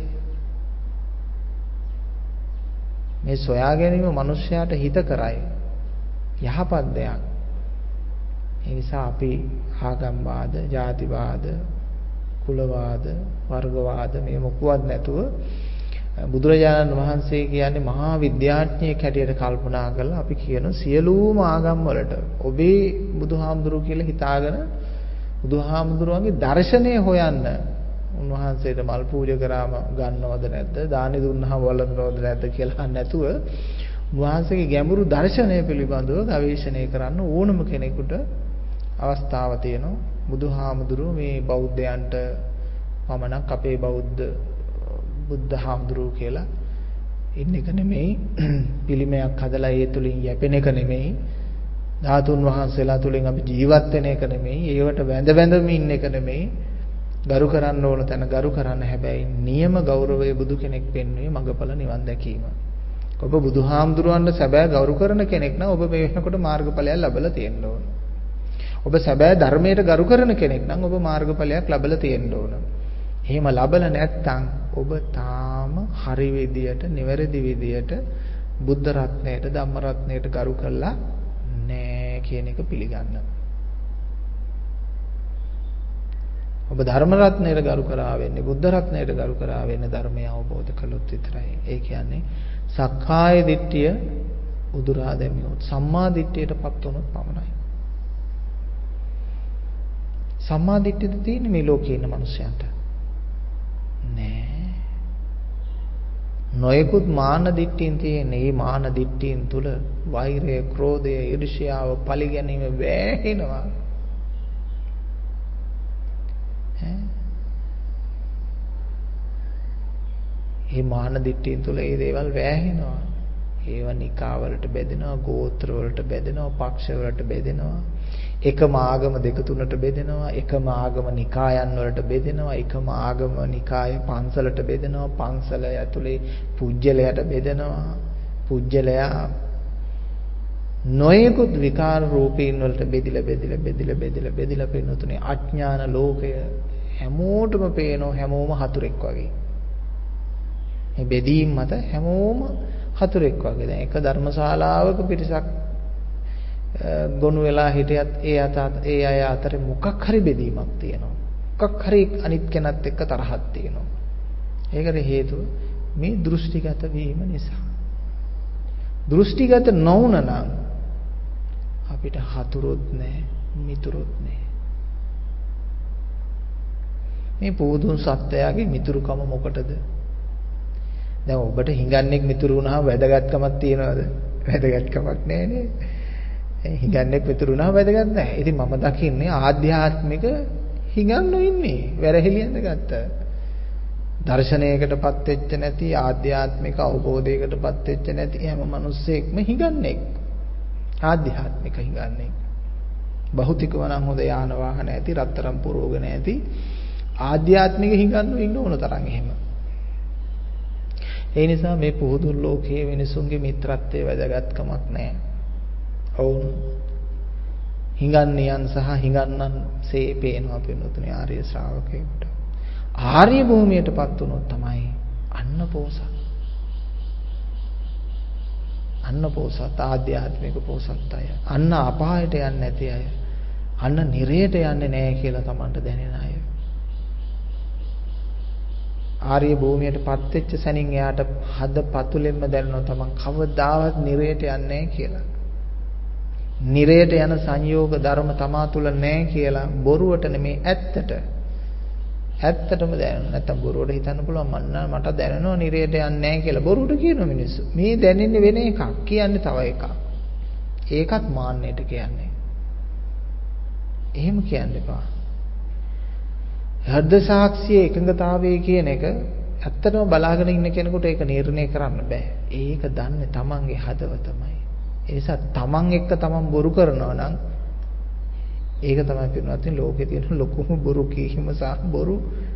මේ සොයා ගැනීම මිනිස්යාට හිත කරයි. යහපත් දෙයක්. ඒ නිසා අපි ආගම්වාද, ජාතිවාද, කුලවාද, වර්ගවාද මේ මොකවත් නැතුව බුදුරජාණන් වහන්සේ කියන්නේ මහා විද්‍යාඥයෙක් හැටියට කල්පනා කරලා අපි කියන සියලුම ආගම් වලට ඔබේ බුදුහාමුදුරුවෝ කියලා හිතාගෙන බුදුහාමුදුරුවන්ගේ දර්ශනය හොයන්න උන්වහන්සේට මල් පූජා කරාම ගන්නවද නැද්ද දානි දුන්නාම වළඳනවද නැද්ද කියලා නැතුව උන්වහන්සේගේ ගැඹුරු දර්ශනය පිළිබඳව ගවේෂණය කරන්න ඕනම කෙනෙකුට අවස්ථාව තියෙනවා. බුදුහාමුදුරුවෝ මේ බෞද්ධයන්ට පමණක් අපේ බෞද්ධ බුද්ධ හාමුදුරුවෝ කියලා ඉන්න එක නෙමෙයි, පිළිමයක් හදලා ඒ තුලින් යැපෙන එක නෙමෙයි, ධාතුන් වහන්සේලා තුලින් අපි ජීවත් වෙන එක නෙමෙයි, ඒවට වැඳ වැඳම ඉන්න එක නෙමෙයි, ගරු කරන්න ඕන තැන ගරු කරන්න. හැබැයි නියම ගෞරවය බුදු කෙනෙක් පෙන්වුවේ මඟඵල නිවන් දැකීම. ඔබ බුදුහාමුදුරුවන්ට සැබෑ ගෞරව කරන කෙනෙක් නම් ඔබ මේ වෙනකොට මාර්ගඵලයක් ලැබලා තියෙන්න ඕන. ඔබ සැබෑ ධර්මයට ගරු කරන කෙනෙක් නම් ඔබ මාර්ගඵලයක් ලැබලා තියෙන්න ඕන. එහෙම ලැබලා නැත්නම් ඔබ තාම හරි විදියට, නිවැරදි විදියට බුද්ධ රත්නයට, ධම්ම රත්නයට ගරු කළා නෑ කියන එක පිළිගන්න. ඔබ ධර්ම රත්නයට ගරු කරා වෙන්නේ, බුද්ධ රත්නයට ගරු කරා වෙන්නේ ධර්මය අවබෝධ කළොත් විතරයි. ඒ කියන්නේ සක්කාය දිට්ඨිය උදුරා දැමියොත්, සම්මා දිට්ඨියටපත් වුණොත් පමණයි. සම්මා දිට්ඨියද තියෙන්නේ මේ ලෝකේ ඉන්න මිනිස්යන්ට? නෑ. නොයෙකුත් මාන දිට්ඨියන් තියෙන. මේ මාන දිට්ඨියන් තුල වෛරය, ක්‍රෝධය, ඊර්ෂ්‍යාව, පරිගැනීම වැහෙනවා. ඈ මේ මාන දිට්ඨියන් තුල මේ දේවල් වැහෙනවා. ඒවා නිකා වලට බෙදෙනවා, ගෝත්‍ර වලට බෙදෙනවා, පක්ෂ වලට බෙදෙනවා. එකම ආගම දෙක තුනට බෙදෙනවා, එකම ආගම නිකායන් වලට බෙදෙනවා, එකම ආගම නිකාය පන්සලට බෙදෙනවා, පන්සල ඇතුලේ පුජ්‍යලයට බෙදෙනවා, පුජ්‍යලයා නොයෙකුත් විකාර රූපීන් වලට බෙදිලා බෙදිලා බෙදිලා බෙදිලා බෙදිලා පෙනුතුනේ අඥාන ලෝකය හැමෝටම පේනවා හැමෝම හතුරෙක් වගේ. මේ බෙදීම් මත හැමෝම හතුරෙක් වගේ. දැන් එක ධර්මශාලාවක පිරිසක් ගොනු වෙලා හිටියත් ඒ අත ඒ අය අතර මොකක් හරි බෙදීමක් තියෙනවා. මොකක් හරි අනිත් කෙනත් එක්ක තරහක් තියෙනවා. ඒකට හේතුව මේ දෘෂ්ටිගත වීම නිසා. දෘෂ්ටිගත නොවුනනම් අපිට හතුරුත් නැහැ, මිතුරුත් නැහැ. මේ පොදුන් සත්‍යයගේ මිතුරුකම මොකටද? දැන් ඔබට හිඟන්නෙක් මිතුරු වුණාම වැදගත්කමක් තියනවද? වැදගත්කමක් නැහැ නේ. හිඟන්නෙක් මිතුරු වුණාම වැදගත් නැහැ. ඉතින් මම දකින්නේ ආධ්‍යාත්මික හිඟන්නු ඉන්නේ. වැරහෙලියෙන්ද ගත්ත. දර්ශනයකටපත් වෙච්ච නැති, ආධ්‍යාත්මික අවබෝධයකටපත් වෙච්ච නැති හැම මිනිස්සෙක්ම හිඟන්නෙක්. ආධ්‍යාත්මික හිඟන්නෙක්. භෞතිකව නම් හොඳ යාන වාහන ඇති, රත්තරන් පුරවගෙන ඇති. ආධ්‍යාත්මික හිඟන්නු ඉන්න ඕන තරම් එහෙම. ඒ නිසා මේ පුහුදුන් ලෝකයේ මිනිසුන්ගේ මිත්‍රත්වයේ වැදගත්කමක් නැහැ. ඔවුන් හිඟන්නියන් සහ හිඟන්නන් සේ පේනවා පින්නතුනේ ආර්ය ශ්‍රාවකයෙකුට. ආර්ය භූමියටපත් වුණොත් තමයි අන්න පෝසත්. අන්න පොසත් ආධ්‍යාත්මික පොසත් අය. අන්න අපායට යන්නේ නැති අය. අන්න නිරයට යන්නේ නැහැ කියලා Tamanට දැනෙන අය. ආර්ය භූමියටපත් වෙච්ච සැනින් එයාට හද පතුලෙන්ම දැනෙනවා Taman කවදාවත් නිරයට යන්නේ නැහැ කියලා. නිරයට යන සංයෝග ධර්ම තමා තුල නැහැ කියලා බොරුවට නෙමේ ඇත්තට. ඇත්තටම දැනෙනවා. නැත්තම් බොරුවට හිතන්න පුළුවන් මන්න මට දැනෙනවා නිරයට යන්නේ නැහැ කියලා. බොරුවට කියන මිනිස්සු. මේ දැනෙන්නේ වෙන එකක්. කියන්නේ තව එකක්. ඒකත් මාන්නයට කියන්නේ. එහෙම කියන්න එපා. හෘද සාක්ෂියේ එකඟතාවය කියන එක ඇත්තටම බලාගෙන ඉන්න කෙනෙකුට ඒක නිර්ණය කරන්න බෑ. ඒක දන්නේ තමන්ගේ හදවතමයි. ඒ නිසා තමන් එක්ක තමන් බොරු කරනවා නම් ඒක තමයි පින්වත්නි ලෝකේ තියෙන ලොකුම බොරු කීම සහ බොරු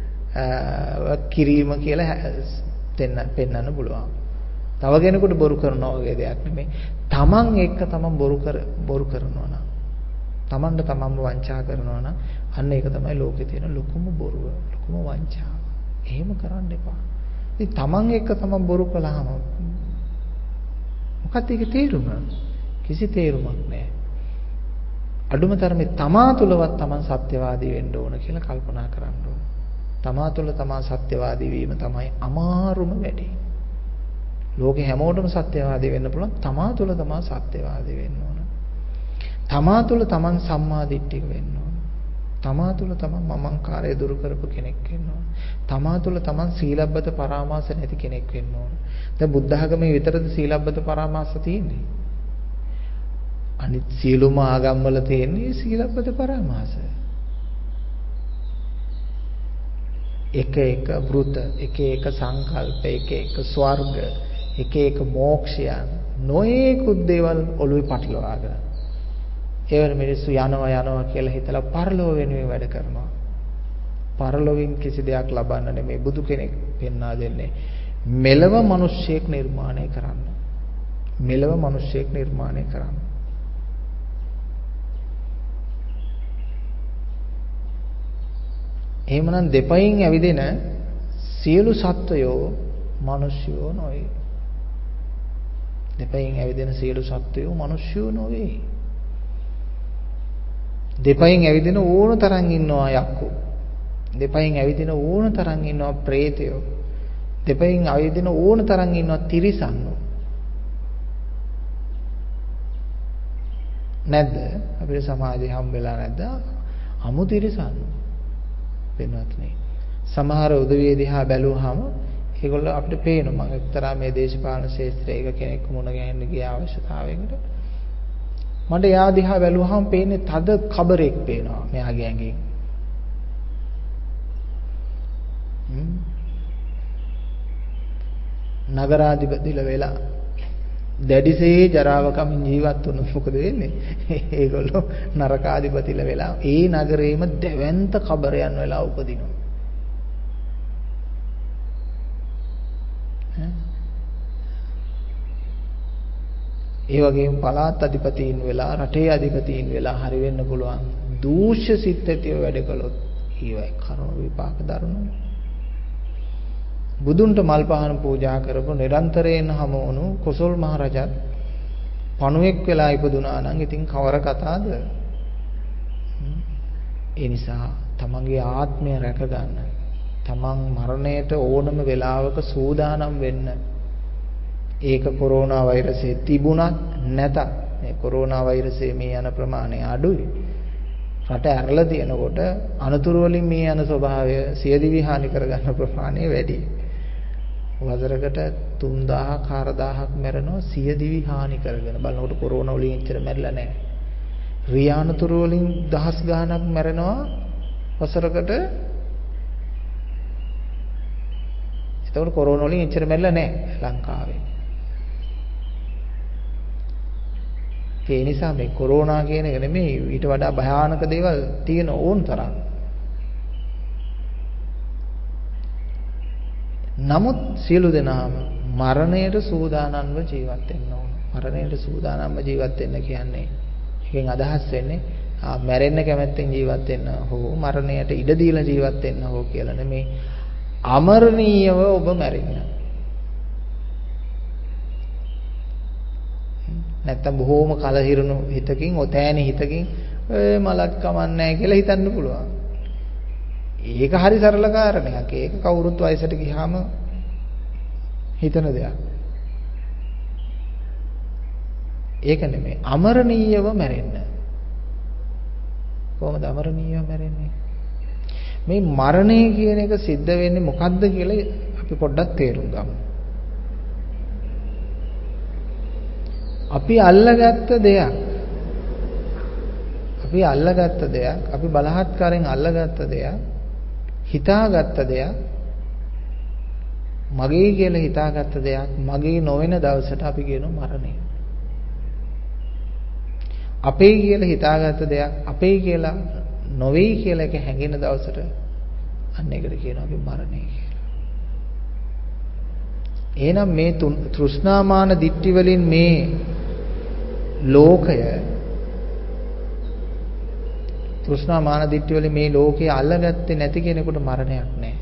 කිරීම කියලා දෙන්න පෙන්වන්න පුළුවන්. තව කෙනෙකුට බොරු කරනවා වගේ දෙයක් නෙමෙයි. තමන් එක්ක තමන් බොරු කර බොරු කරනවා නම් තමන්ට තමන්ව වංචා කරනවා නම් අන්න ඒක තමයි ලෝකේ තියෙන ලොකුම බොරුව, ලොකුම වංචාව. එහෙම කරන්න එපා. ඉතින් තමන් එක්ක තමන් බොරු කළාම මොකක්ද ඒකේ තේරුම? කිසි තේරුමක් නැහැ. අඩුම තරමේ තමා තුලවත් තමන් සත්‍යවාදී වෙන්න ඕන කියලා කල්පනා කරන්න ඕන. තමා තුල තමා සත්‍යවාදී වීම තමයි අමාරුම වැඩේ. ලෝකේ හැමෝටම සත්‍යවාදී වෙන්න පුළුවන්. තමා තුල තමා සත්‍යවාදී වෙන්න ඕන. තමා තුල තමන් සම්මා දිට්ඨික වෙන්න ඕන. තමා තුල තමන් මමංකාරය දුරු කරපු කෙනෙක් වෙන්න ඕන. තමා තුල තමන් සීලබ්බත පරාමාස නැති කෙනෙක් වෙන්න ඕන. දැන් බුද්ධ ආගමේ විතරද සීලබ්බත පරාමාස තියෙන්නේ? අනිත් සියලුම ආගම්වල තියෙන්නේ සීලබ්බත පරාමාස. එක එක වෘත, එක එක සංකල්ප, එක එක ස්වර්ග, එක එක මොක්ෂයන් නොයෙකුත් දේවල් ඔළුවේ පටලවාගෙන ඒවල මිනිස්සු යනවා යනවා කියලා හිතලා පරලෝව වෙනුවෙන් වැඩ කරනවා. පරලෝවින් කිසි දෙයක් ලබන්න නෙමෙයි බුදු කෙනෙක් පෙන්වා දෙන්නේ. මෙලව මිනිස්සෙක් නිර්මාණය කරන්න. මෙලව මිනිස්සෙක් නිර්මාණය කරන්න. එහෙමනම් දෙපයින් ඇවිදින සියලු සත්වයෝ මිනිස්යෝ නොවේ. දෙපයින් ඇවිදින සියලු සත්වයෝ මිනිස්යෝ නොවේ. දෙපයින් ඇවිදින ඕන තරම් ඉන්නවා යක්කෝ. දෙපයින් ඇවිදින ඕන තරම් ඉන්නවා ප්‍රේතයෝ. දෙපයින් ඇවිදින ඕන තරම් ඉන්නවා තිරිසන්නෝ. නැද්ද? අපේ සමාජයේ හම් වෙලා නැද්ද? අමු තිරිසන්නෝ. වෙනවත්නේ. සමහර උදවිය දිහා බැලුවාම ඒගොල්ලෝ අපිට පේනවා. මම එක්තරා මේ දේශපාලන ශාස්ත්‍රයක කෙනෙක් මුණ ගැහෙන්න ගිය අවශ්‍යතාවයකට මට යා දිහා බැලුවාම පේන්නේ තද කබරෙක් පේනවා මෙයාගේ ඇඟෙන්. නගරාධිපතිල වෙලා දැඩිසේ ජරාව කමින් ජීවත් වුණොත් මොකද වෙන්නේ? ඒගොල්ලෝ නරකාධිපතිල වෙලා ඒ නගරේම දැවැන්ත කබරයන් වෙලා උපදිනවා. ඒ වගේම පළාත් අධිපතීන් වෙලා රටේ අධිපතීන් වෙලා හරි වෙන්න පුළුවන්. දූෂ්‍ය සිත් ඇතිව වැඩ කළොත් ඊවයි කර්ම විපාක දරනවා. බුදුන්ට මල් පහන පූජා කරපු නිරන්තරයෙන් හමු වුණු කොසල් මහ රජත් පණුවෙක් වෙලා ඉපදුනා නම් ඉතින් කවර කතාවද? ඒ නිසා තමන්ගේ ආත්මය රැක ගන්න. තමන් මරණයට ඕනම වෙලාවක සූදානම් වෙන්න. ඒක කොරෝනා වෛරසය තිබුණත් නැතත් මේ කොරෝනා වෛරසයේ මේ යන ප්‍රමාණය අඩුයි. රට ඇරලා තියෙනකොට අනතුරු වලින් මේ යන ස්වභාවය සියදිවි හානි කරගන්න ප්‍රමාණය වැඩි. වසරකට තුන් දහසක් හාර දහසක් මැරෙනවා සියදිවි හානි කරගෙන. බලනකොට කොරෝනා වලින් එච්චර මැරිලා නැහැ. රියානතුරු වලින් දහස් ගාණක් මැරෙනවා වසරකට. ඒතකොට කොරෝනා වලින් එච්චර මැරිලා නැහැ ලංකාවේ. ඒ නිසා මේ කොරෝනා කියන එක නෙමෙයි ඊට වඩා භයානක දේවල් තියෙන ඕන තරම්. නමුත් සියලු දෙනාම මරණයට සූදානම්ව ජීවත් වෙන්න ඕන. මරණයට සූදානම්ව ජීවත් වෙන්න කියන්නේ එකෙන් අදහස් වෙන්නේ ආ මැරෙන්න කැමැත්තෙන් ජීවත් වෙන්න හෝ මරණයට ඉඩ දීලා ජීවත් වෙන්න හෝ කියලා නෙමෙයි. අමරණීයව ඔබ මැරෙන්න. නැත්තම් බොහෝම කලහිරුණු හිතකින් ඔතෑණි හිතකින් ඒ මලක් කමන්නේ කියලා හිතන්න පුළුවන්. ඒක හරි සරල කාරණයක්. ඒක කවුරුත් වයසට ගියාම හිතන දෙයක්. ඒක නෙමෙයි. අමරණීයව මැරෙන්න. කොහොමද අමරණීයව මැරෙන්නේ? මේ මරණය කියන එක සිද්ධ වෙන්නේ මොකද්ද කියලා අපි පොඩ්ඩක් තේරුම් ගමු. අපි අල්ලගත්ත දෙයක්. අපි අල්ලගත්ත දෙයක්, අපි බලහත්කාරයෙන් අල්ලගත්ත දෙයක්, හිතාගත්ත දෙයක්, මගේ කියලා හිතාගත්ත දෙයක් මගේ නොවන දවසට අපි කියනවා මරණය. අපේ කියලා හිතාගත්ත දෙයක් අපේ කියලා නොවේයි කියලා එක හැඟෙන දවසට අන්න ඒකට කියනවා අපි මරණය කියලා. එහෙනම් මේ තෘෂ්ණාමාන දිට්ඨි වලින් මේ ලෝකය තෘෂ්ණාමාන දිට්ඨි වලින් මේ ලෝකය අල්ලගත්තේ නැති කෙනෙකුට මරණයක් නැහැ.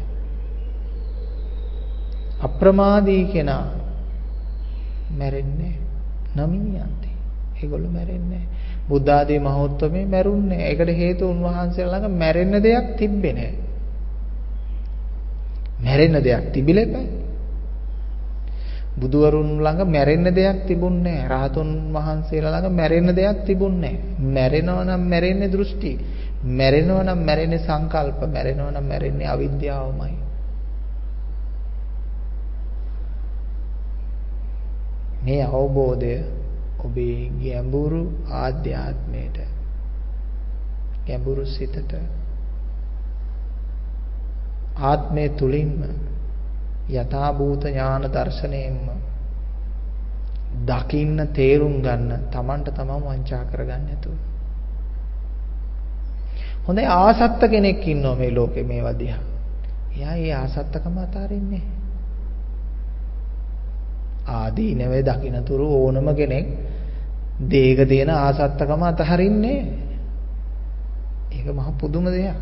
අප්‍රමාදී කෙනා මැරෙන්නේ නමිනියන්ති. ඒගොල්ලෝ මැරෙන්නේ බුද්ධ ආදී මහෝත්තමේ මැරුන්නේ. ඒකට හේතුව උන්වහන්සේලා ළඟ මැරෙන්න දෙයක් තිබ්බේ නැහැ. මැරෙන්න දෙයක් තිබිලෙ බෑ. බුදුවරුන් ළඟ මැරෙන්න දෙයක් තිබුණේ නැහැ. රහතුන් වහන්සේලා ළඟ මැරෙන්න දෙයක් තිබුණේ නැහැ. මැරෙනවා නම් මැරෙන්නේ දෘෂ්ටි. මැරෙනවා නම් මැරෙන්නේ සංකල්ප. මැරෙනවා නම් මැරෙන්නේ අවිද්‍යාවමයි. මේ අවබෝධය ඔබේ ගැඹුරු ආධ්‍යාත්මයට ගැඹුරු සිතට ආත්මය තුලින්ම යථාභූත ඥාන දර්ශනයෙන්ම දකින්න තේරුම් ගන්න තමන්ට තමන් වංචා කරගන්න නැතුව. හොඳයි ආසත්ත කෙනෙක් ඉන්නවා මේ ලෝකේ මේවා දිහා. එයා ඒ ආසත්තකම අතාරින්නේ. ආදීනවේ දකින්නතුරු ඕනම කෙනෙක් දේක තියෙන ආසත්තකම අතහරින්නේ. ඒක මහ පුදුම දෙයක්.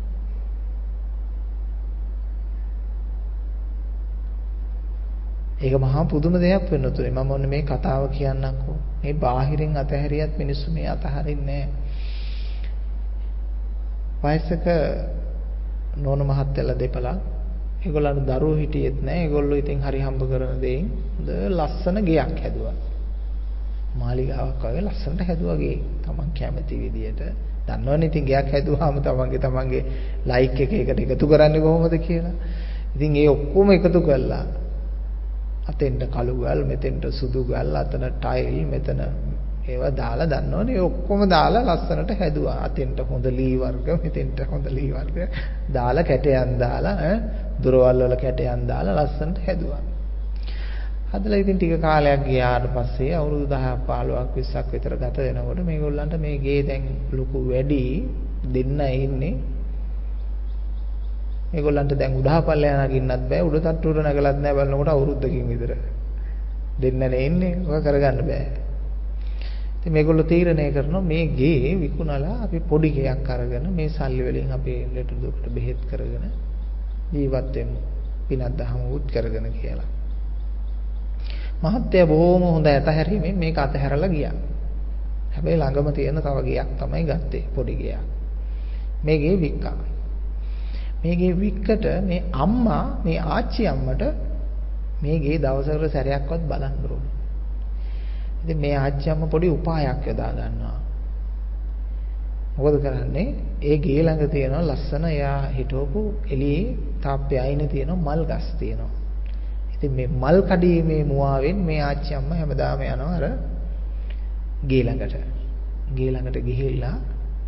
ඒක මහා පුදුම දෙයක් වෙනතුනේ. මම ඔන්න මේ කතාව කියන්නම්කෝ. මේ බාහිරින් අතහැරියත් මිනිස්සු මේ අතහරින්නේ නැහැ. වයසක නෝන මහත්තයලා දෙපළක්. ඒගොල්ලන්ට දරුවෝ හිටියෙත් නැහැ. ඒගොල්ලෝ ඉතින් හරි හම්බ කරන දෙයින් හොඳ ලස්සන ගෙයක් හැදුවා. මාලිගාවක් වගේ ලස්සනට හැදුවා ගේ. Taman කැමති විදියට. දන්නවනේ ඉතින් ගෙයක් හැදුවාම තමන්ගේ තමන්ගේ ලයික් එක එකට එකතු කරන්නේ කොහොමද කියලා. ඉතින් ඒ ඔක්කොම එකතු කළා. අතෙන්ට කළු ගල්, මෙතෙන්ට සුදු ගල්, අතන ටයිල්, මෙතන ඒවා දාලා දන්නවනේ ඔක්කොම දාලා ලස්සනට හැදුවා. අතෙන්ට හොඳ ලී වර්ග, මෙතෙන්ට හොඳ ලී වර්ග දාලා කැටයන් දාලා ඈ දොරවල් වල කැටයන් දාලා ලස්සනට හැදුවා. හදලා ඉතින් ටික කාලයක් ගියාට පස්සේ අවුරුදු දහයක් පහළොවක් විස්සක් විතර ගත වෙනකොට මේගොල්ලන්ට මේ ගේ දැන් ලොකු වැඩි දෙන්න ඉන්නේ. මේගොල්ලන්ට දැන් උඩහපල්ලේ නගින්නත් බෑ, උඩ තට්ටුවට නගලත් නෑ. බලනකොට අවුරුද්දකින් විතර දෙන්නනේ ඉන්නේ. ඔක කරගන්න බෑ. ඉතින් මේගොල්ලෝ තීරණය කරනවා මේ ගේ විකුණලා අපි පොඩි ගෙයක් අරගෙන මේ සල්ලි වලින් අපේ ලෙඩ දුකට බෙහෙත් කරගෙන ජීවත් වෙමු. පිනක් දහම උත් කරගෙන කියලා. මහත්තයා බොහොම හොඳ ඇතහැරීමෙන් මේක අතහැරලා ගියා. හැබැයි ළඟම තියෙන තව ගෙයක් තමයි ගත්තේ, පොඩි ගෙයක්. මේ ගේ වික්කා. මේ ගේ වික්කට මේ අම්මා මේ ආච්චි අම්මට මේ ගේ දවසකට සැරයක්වත් බලන්න ඕන. ඉතින් මේ ආච්චි අම්මා පොඩි උපායක් යොදා ගන්නවා. මොකද කරන්නේ? ඒ ගේ ළඟ තියෙන ලස්සන එයා හිටවපු එළියේ තාප්පේ අයිනේ තියෙන මල් ගස් තියෙනවා. ඉතින් මේ මල් කඩීමේ මුවාවෙන් මේ ආච්චි අම්මා හැමදාම යනවා අර ගේ ළඟට. ගේ ළඟට ගිහිල්ලා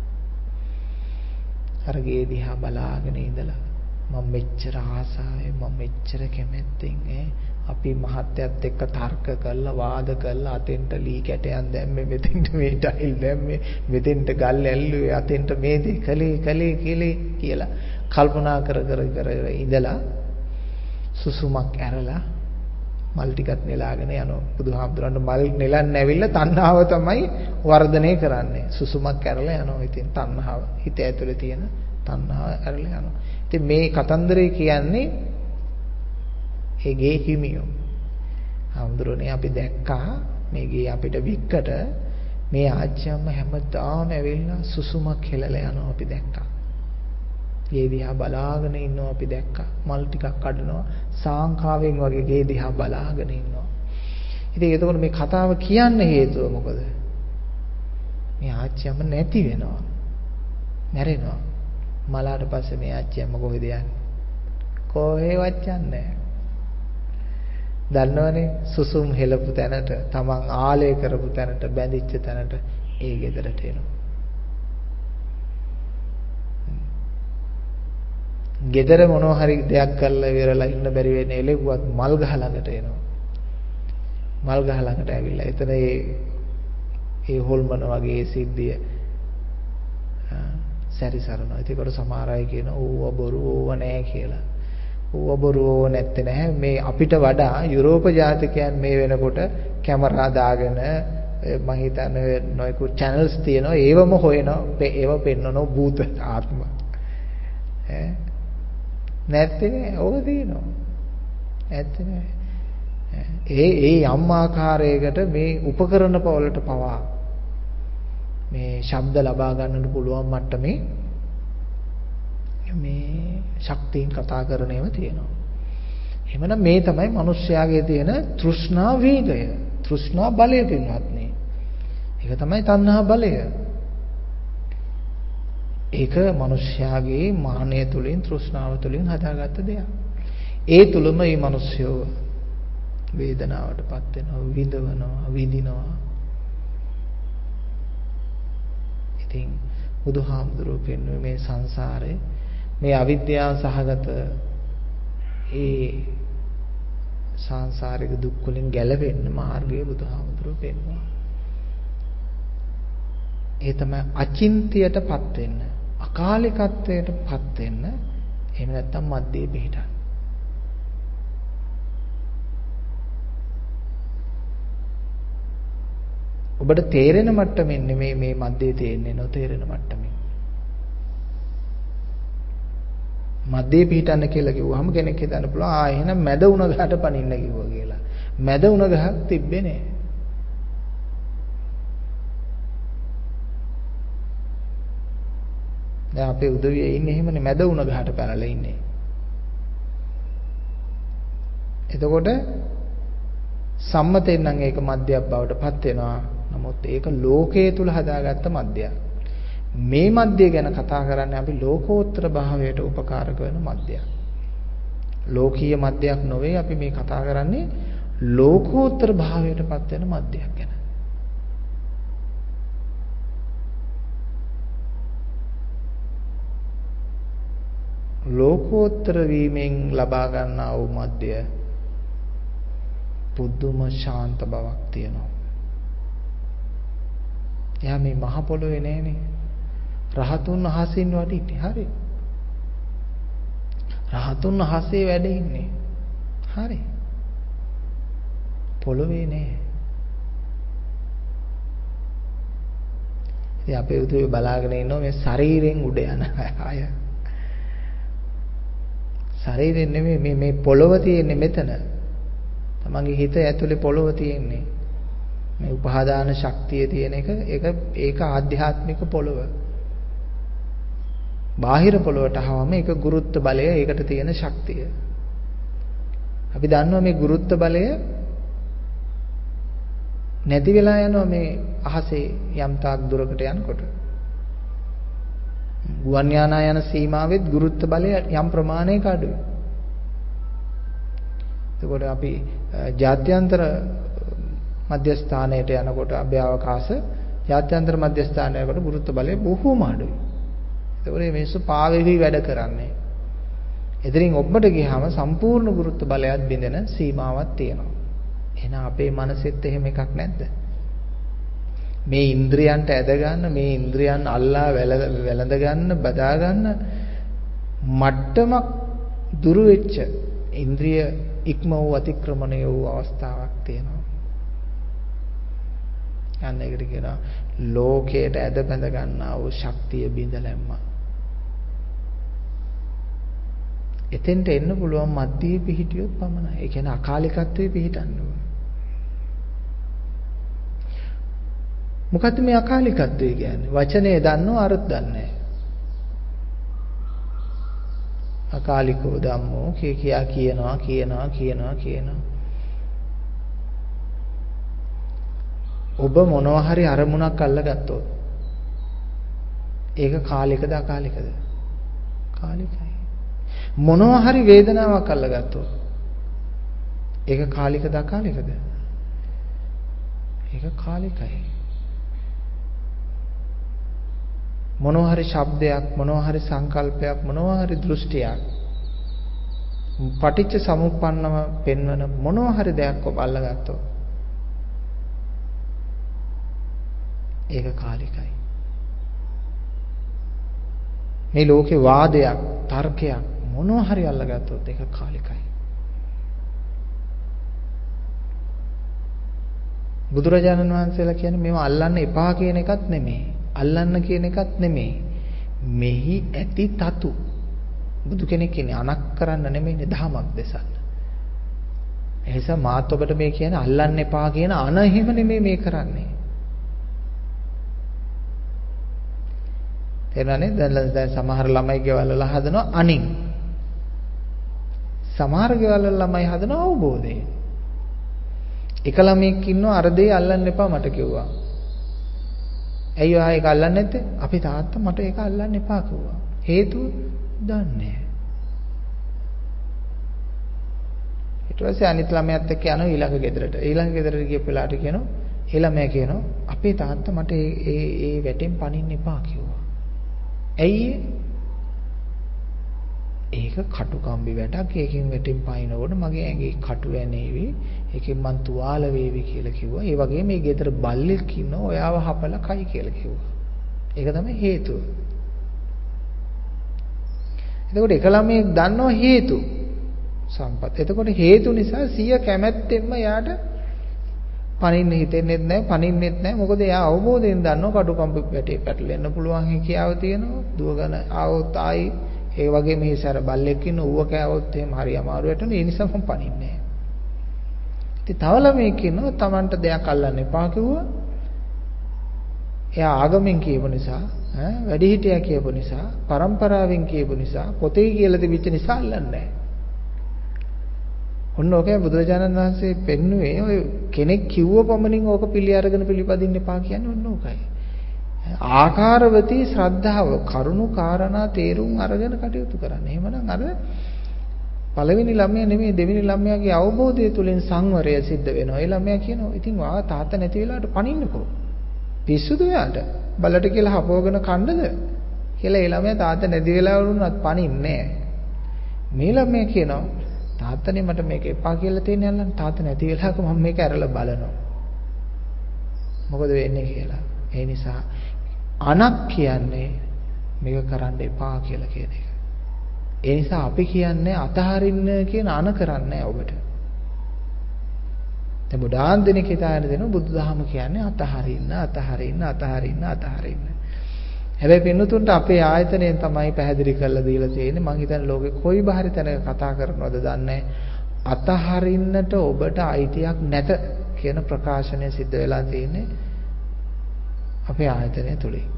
අර ගේ දිහා බලාගෙන ඉඳලා මම මෙච්චර ආසාවෙන් මම මෙච්චර කැමැත්තෙන් ඈ අපි මහත්යත් එක්ක තර්ක කරලා වාද කරලා අතෙන්ට ලී කැටයන් දැම්මේ, මෙතෙන්ට මේ ටයිල් දැම්මේ, මෙතෙන්ට ගල් ඇල්ලුවේ, අතෙන්ට මේ දේ කලේ කලේ කලේ කියලා කල්පනා කර කර කර ඉඳලා සුසුමක් ඇරලා මල් ටිකක් නෙලාගෙන යනවා. බුදුහාමුදුරන්ට මල් නෙලන්න ඇවිල්ලා තණ්හාව තමයි වර්ධනය කරන්නේ. සුසුමක් ඇරලා යනවා. ඉතින් තණ්හාව හිත ඇතුලේ තියෙන තණ්හාව ඇරලා යනවා. ඉතින් මේ කතන්දරේ කියන්නේ ඒ ගේ හිමියෝ. හාමුදුරනේ අපි දැක්කා මේ ගේ අපිට වික්කට මේ ආච්චියම්ම හැමදාම ඇවිල්ලා සුසුමක් හෙලලා යනවා අපි දැක්කා. ගේ දිහා බලාගෙන ඉන්නවා අපි දැක්කා. මල් ටිකක් කඩනවා සාංකාවෙන් වගේ ගේ දිහා බලාගෙන ඉන්නවා. ඉතින් එතකොට මේ කතාව කියන්න හේතුව මොකද? මේ ආච්චියම්ම නැති වෙනවා. මැරෙනවා. මලාට පස්සේ මේ ආච්චියම්ම කොහෙද යන්නේ? කොහෙවත් යන්නේ නැහැ. දන්නවනේ සුසුම් හෙලපු තැනට, තමන් ආලය කරපු තැනට, බැඳිච්ච තැනට ඒ ගෙදරට එනවා. ගෙදර මොනවා හරි දෙයක් කරලා ඉවරලා ඉන්න බැරි වෙන එළෙව්වත් මල් ගහ ළඟට එනවා. මල් ගහ ළඟට ඇවිල්ලා එතන ඒ ඒ හොල්මන වගේ සිද්ධිය සැරිසරනවා. ඒකට සමහර අය කියන ඕව බොරු ඕව නෑ කියලා. ඕව බොරු ඕව නැත්තේ නැහැ. මේ අපිට වඩා යුරෝප ජාතිකයන් මේ වෙනකොට කැමරා දාගෙන මම හිතන්නේ නොයෙකුත් channels තියෙනවා. ඒවම හොයනවා. ඒව පෙන්වන භූත ආත්ම. ඈ නැත්තේ නෑ. ඕක තියෙනවා. ඇත්තේ නෑ. ඒ ඒ යම් ආකාරයකට මේ උපකරණ පවලට පවා මේ ශබ්ද ලබා ගන්නට පුළුවන් මට්ටමේ මේ ශක්තියින් කතා කරන ඒවා තියෙනවා. එහෙමනම් මේ තමයි මිනිස්යාගේ තියෙන තෘෂ්ණා වේගය, තෘෂ්ණා බලය පින්වත්නි. ඒක තමයි තණ්හා බලය. ඒක මිනිස්යාගේ මානය තුලින්, තෘෂ්ණාව තුලින් හදාගත්ත දෙයක්. ඒ තුලම මේ මිනිස්යෝ වේදනාවටපත් වෙනවා, විඳවනවා, විඳිනවා. ඉතින් බුදුහාමුදුරුවෝ කියන්නේ මේ සංසාරේ මේ අවිද්‍යාව සහගත ඒ සංසාරික දුක් වලින් ගැලවෙන්න මාර්ගය බුදුහාමුදුරුවෝ පෙන්වනවා. ඒ තමයි අචින්තියටපත් වෙන්න, අකාලිකත්වයටපත් වෙන්න, එහෙම නැත්නම් මධ්‍යයේ පිහිටන්න. ඔබට තේරෙන මට්ටමින් නෙමෙයි මේ මැදේ තේරෙන්නේ, නොතේරෙන මට්ටමින්. මැදේ පිහිටන්න කියලා කිව්වහම කෙනෙක් හිතන්න පුළුවන් ආ එහෙනම් මැද උණ ගහට පනින්න කිව්වා කියලා. මැද උණ ගහක් තිබ්බේ නෑ. දැන් අපේ උදවිය ඉන්නේ එහෙමනේ මැද උණ ගහට පැනලා ඉන්නේ. එතකොට සම්මතෙන් නම් ඒක මධ්‍යයක් බවට පත් වෙනවා. නමුත් ඒක ලෝකයේ තුල හදාගත්ත මධ්‍යයක්. මේ මධ්‍ය ගැන කතා කරන්නේ අපි ලෝකෝත්තර භාවයට උපකාරක වෙන මධ්‍යයක්. ලෝකීය මධ්‍යයක් නොවේ අපි මේ කතා කරන්නේ ලෝකෝත්තර භාවයට පත් වෙන මධ්‍යයක් ගැන. ලෝකෝත්තර වීමෙන් ලබා ගන්නා වූ මධ්‍ය පුදුම ශාන්ත බවක් තියෙනවා. එයා මේ මහ පොළොවේ නෑනේ. රහතුන් අහසින් වටින්නේ. හරි. රහතුන් අහසේ වැඩ ඉන්නේ. හරි. පොළොවේ නෑ. ඉතින් අපේ උදේ බලාගෙන ඉන්නවා මේ ශරීරයෙන් උඩ යන අය. ශරීරයෙන් නෙමෙයි මේ මේ පොළොව තියෙන්නේ මෙතන. තමන්ගේ හිත ඇතුලේ පොළොව තියෙන්නේ. මේ උපාදාන ශක්තිය තියෙන එක ඒක ඒක ආධ්‍යාත්මික පොළොව. බාහිර පොළොවට ආවම ඒක ගුරුත්ව බලය, ඒකට තියෙන ශක්තිය. අපි දන්නවා මේ ගුරුත්ව බලය නැති වෙලා යනවා මේ අහසේ යම් තාක් දුරකට යනකොට. ගුවන් යානා යන සීමාවෙත් ගුරුත්ව බලය යම් ප්‍රමාණයක අඩුයි. එතකොට අපි ජාත්‍යන්තර මධ්‍යස්ථානයට යනකොට අභ්‍යවකාශ ජාත්‍යන්තර මධ්‍යස්ථානයකට ගුරුත්ව බලය බොහෝම අඩුයි. ඒකෝර මේ මිනිස්සු පාවෙවි වැඩ කරන්නේ. එතනින් ඔබට ගියාම සම්පූර්ණ ගුරුත්ව බලයත් බිඳෙන සීමාවක් තියෙනවා. එහෙනම් අපේ මනසෙත් එහෙම එකක් නැද්ද? මේ ඉන්ද්‍රියන්ට ඇද ගන්න, මේ ඉන්ද්‍රියන් අල්ලා වැළඳ ගන්න, බදා ගන්න මට්ටමක් දුරු වෙච්ච ඉන්ද්‍රිය ඉක්ම වූ අතික්‍රමණය වූ අවස්ථාවක් තියෙනවා. යන්න ඒකට කියනවා ලෝකයට ඇද බැඳ ගන්නා වූ ශක්තිය බිඳලැම්ම. එතෙන්ට එන්න පුළුවන් මධ්‍යයේ පිහිටියොත් පමණයි. ඒ කියන්නේ අකාලිකත්වයේ පිහිටන්න ඕන. මොකද්ද මේ අකාලිකත්වය කියන්නේ? වචනේ දන්නෝ අර්ථ දන්නේ නැහැ. අකාලිකෝ ධම්මෝ කිය කියා කියනවා කියනවා කියනවා කියනවා. ඔබ මොනවා හරි අරමුණක් අල්ලගත්තොත් ඒක කාලිකද අකාලිකද? කාලිකයි. මොනවා හරි වේදනාවක් අල්ලගත්තොත් ඒක කාලිකද අකාලිකද? ඒක කාලිකයි. මොනවා හරි ශබ්දයක් මොනවා හරි සංකල්පයක් මොනවා හරි දෘෂ්ටියක් පටිච්ච සමුප්පන්නව පෙන්වන මොනවා හරි දෙයක් ඔබ අල්ලගත්තොත් ඒක කාලිකයි. මේ ලෝකේ වාදයක් තර්කයක් මොනවා හරි අල්ලගත්තොත් ඒක කාලිකයි. බුදුරජාණන් වහන්සේලා කියන්නේ මේව අල්ලන්න එපා කියන එකත් නෙමෙයි. අල්ලන්න කියන එකත් නෙමෙයි. මෙහි ඇති තතු. බුදු කෙනෙක් කියන්නේ අනක් කරන්න නෙමෙයි දහමක් දෙසන්න. එනිසා මාත් ඔබට මේ කියන්නේ අල්ලන්න එපා කියන අන එහෙම නෙමෙයි මේ කරන්නේ. තේරෙනවනේ? දැන් දැන් සමහර ළමයි ගෙවල් වල හදනවා අනින්. සමහර ගෙවල් වල ළමයි හදනවා අවබෝධයෙන්. එක ළමෙක් ඉන්නවා අර දෙය අල්ලන්න එපා මට කිව්වා. ඇයි ඔයා ඒක අල්ලන්නේ නැත්තේ? අපේ තාත්තා මට ඒක අල්ලන්න එපා කිව්වා. හේතුව දන්නේ නැහැ. ඊට පස්සේ අනිත් ළමයාත් එක්ක යනවා ඊළඟ ගෙදරට. ඊළඟ ගෙදරට ගිය වෙලාවට කියනවා ඒ ළමයා කියනවා අපේ තාත්තා මට ඒ ඒ ඒ වැටෙන් පනින්න එපා කිව්වා. ඇයි ඒක කටුකම්බි වැටක් ඒකෙන් වැටෙන් පනිනකොට මගේ ඇඟේ කටු වැනේවි ඒකෙන් මං තුවාල වේවි කියලා කිව්වා. ඒ වගේ මේ ගෙදර බල්ලෙක් ඉන්නවා ඔයාව හපලා කයි කියලා කිව්වා. ඒක තමයි හේතුව. එතකොට එක ළමයෙක් දන්නවා හේතු සම්පත්. එතකොට හේතු නිසා සිය කැමැත්තෙන්ම යාට පනින්න හිතෙන්නේ නැහැ, පනින්නෙත් නැහැ. මොකද එයා අවබෝධයෙන් දන්නවා කටුකම්බි වැටේ පැටලෙන්න පුළුවන් හැකියාව තියෙනවා. දුවගෙන ආවොත් ආයි ඒ වගේ මෙහෙසාර බල්ලෙක් ඉන්න ඌව කෑවොත් එහෙම හරි අමාරු වෙටන. ඒ නිසා මම පනින්නේ නැහැ. ඉතින් තව ළමයෙක් ඉන්නවා Tamanට දෙයක් අල්ලන්න එපා කිව්වා. එයා ආගමෙන් කියපු නිසා, ඈ වැඩිහිටියා කියපු නිසා, පරම්පරාවෙන් කියපු නිසා, පොතේ කියලා තිබිච්ච නිසා අල්ලන්නේ නැහැ. ඔන්න ඔකේ බුදුරජාණන් වහන්සේ පෙන්නුවේ ඔය කෙනෙක් කිව්ව පමණින් ඕක පිළි අරගෙන පිළිපදින්න එපා කියන්නේ ඔන්න ඕකයි. ආකාරවතී ශ්‍රද්ධාව කරුණු කාරණා තේරුම් අරගෙන කටයුතු කරන්න. එහෙමනම් අර පළවෙනි ළමයා නෙමෙයි දෙවෙනි ළමයාගේ අවබෝධය තුළින් සංවරය සිද්ධ වෙනවා. ඒ ළමයා කියනවා ඉතින් වා තාත්තා නැති වෙලාවට පනින්නකෝ. පිස්සුද ඔයාට? බලට කියලා හපවගෙන කන්නද? කියලා ඒ ළමයා තාත්තා නැති වෙලාවට උනත් පනින්නේ නැහැ. මේ ළමයා කියනවා තාත්තනේ මට මේක එපා කියලා තියෙන යල්ලන් තාත්තා නැති වෙලාවක මම මේක ඇරලා බලනවා. මොකද වෙන්නේ කියලා. ඒ නිසා අනක් කියන්නේ මේක කරන්න එපා කියලා කියන එක. ඒ නිසා අපි කියන්නේ අතහරින්න කියන අන කරන්නේ ඔබට. දැන් බුදාන් දෙනෙක් හිතාගෙන දෙනවා බුදුදහම කියන්නේ අතහරින්න අතහරින්න අතහරින්න අතහරින්න. හැබැයි පින්නතුන්ට අපේ ආයතනයෙන් තමයි පැහැදිලි කරලා දීලා තියෙන්නේ. මං හිතන්නේ ලෝකේ කොයි බාහිර තැනක කතා කරනවද දන්නේ අතහරින්නට ඔබට අයිතියක් නැත කියන ප්‍රකාශනය සිද්ධ වෙලා තියෙන්නේ අපේ ආයතනය තුලින්.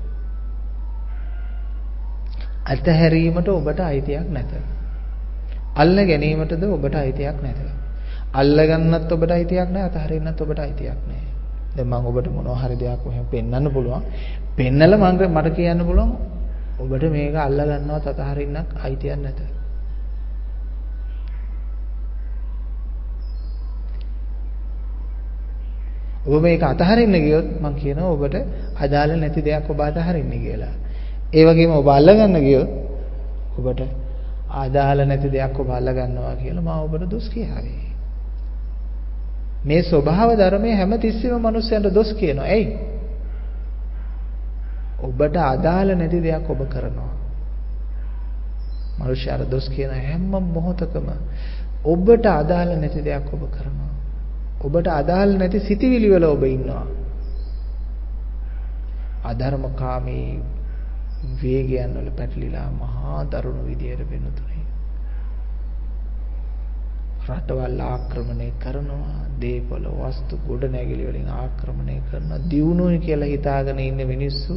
අතහැරීමට ඔබට අයිතියක් නැත. අල්ල ගැනීමටද ඔබට අයිතියක් නැත. අල්ල ගන්නත් ඔබට අයිතියක් නැහැ, අතහරින්නත් ඔබට අයිතියක් නැහැ. දැන් මම ඔබට මොනවා හරි දෙයක් මෙහෙම පෙන්වන්න පුළුවන්. පෙන්නලා මම මට කියන්න පුළුවන් ඔබට මේක අල්ල ගන්නවත් අතහරින්නක් අයිතියක් නැත. ඔබ මේක අතහරින්න ගියොත් මම කියනවා ඔබට අදාළ නැති දෙයක් ඔබ අතහරින්න කියලා. ඒ වගේම ඔබ අල්ල ගන්න ගියොත් ඔබට අදාළ නැති දෙයක් ඔබ අල්ල ගන්නවා කියලා මම ඔබට දොස් කියාවි. මේ ස්වභාව ධර්මයේ හැම තිස්සෙම මිනිස්සුන්ට දොස් කියනවා. එයි. ඔබට අදාළ නැති දෙයක් ඔබ කරනවා. මිනිස්සුන්ට දොස් කියන හැම මොහොතකම ඔබට අදාළ නැති දෙයක් ඔබ කරනවා. ඔබට අදාළ නැති සිතිවිලි වල ඔබ ඉන්නවා. අධර්මකාමී වේගයන් වල පැටලිලා මහා දරුණු විදියට වෙනුතුනේ. රටවල් ආක්‍රමණය කරනවා, දේපොළ වස්තු ගොඩනැගිලි වලින් ආක්‍රමණය කරනවා. දියුණුවයි කියලා හිතාගෙන ඉන්න මිනිස්සු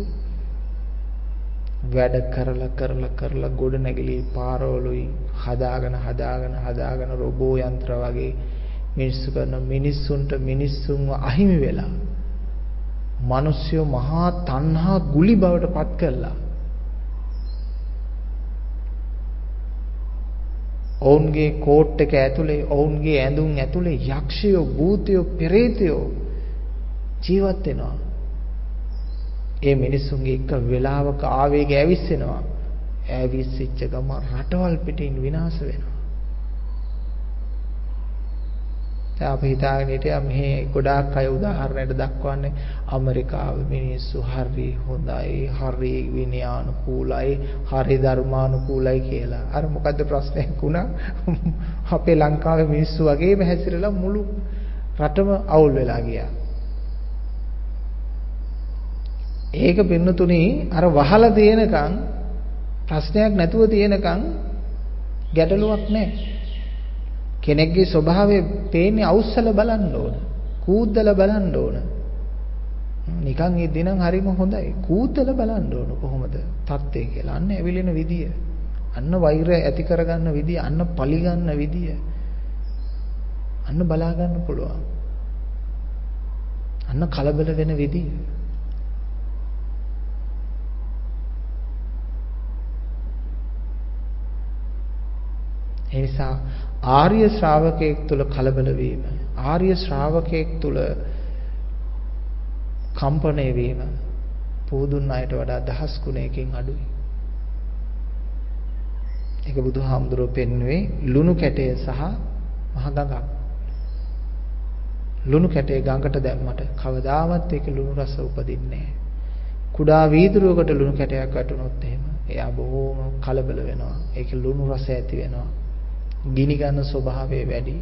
වැඩ කරලා කරලා කරලා ගොඩනැගිලි පාරවලුයි හදාගෙන හදාගෙන හදාගෙන රොබෝ යන්ත්‍ර වගේ මිනිස්සු කරන මිනිස්සුන්ට මිනිස්සුන්ව අහිමි වෙලා මිනිස්සු මහා තණ්හා ගුලි බවට පත් කළා. ඔවුන්ගේ කෝට් එක ඇතුලේ ඔවුන්ගේ ඇඳුම් ඇතුලේ යක්ෂයෝ භූතයෝ පෙරේතයෝ ජීවත් වෙනවා. ඒ මිනිසුන්ගේ එක වෙලාවක ආවේගය ඇවිස්සෙනවා. ඇවිස්සිච්ච ගම රටවල් පිටින් විනාශ වෙනවා. දැන් අපි හිතාගෙන හිටියා මෙහි ගොඩාක් අය උදාහරණයක් දක්වන්නේ ඇමරිකාවේ මිනිස්සු හරි හොඳයි, හරි විනයානුකූලයි, හරි ධර්මානුකූලයි කියලා. අර මොකද්ද ප්‍රශ්නයක් වුණා? අපේ ලංකාවේ මිනිස්සු වගේම හැසිරලා මුළු රටම අවුල් වෙලා ගියා. ඒක පින්නතුණි අර වහලා තියෙනකන් ප්‍රශ්නයක් නැතුව තියෙනකන් ගැටලුවක් නැහැ. කෙනෙක්ගේ ස්වභාවය පේන්නේ අවුස්සල බලන්න ඕන. කූද්දලා බලන්න ඕන. නිකන් ඉද්දී නම් හරිම හොඳයි. කූද්දලා බලන්න ඕන කොහොමද තත්ත්වය කියලා. අන්න ඇවිලෙන විදිය. අන්න වෛරය ඇති කරගන්න විදිය, අන්න පලි ගන්න විදිය. අන්න බලා ගන්න පුළුවන්. අන්න කලබල වෙන විදිය. ඒ නිසා ආර්ය ශ්‍රාවකයෙක් තුල කලබල වීම, ආර්ය ශ්‍රාවකයෙක් තුල කම්පණය වීම පොදුන් අයට වඩා දහස් ගුණයකින් අඩුයි. ඒක බුදුහාමුදුරුවෝ පෙන්වුවේ ලුණු කැටය සහ මහ ගඟක්. ලුණු කැටය ගඟට දැම්මට කවදාවත් ඒක ලුණු රස උපදින්නේ නැහැ. කුඩා වීදුරුවකට ලුණු කැටයක් වැටුනොත් එහෙම එයා බොහොම කලබල වෙනවා. ඒකේ ලුණු රස ඇති වෙනවා. ගිනි ගන්න ස්වභාවය වැඩි.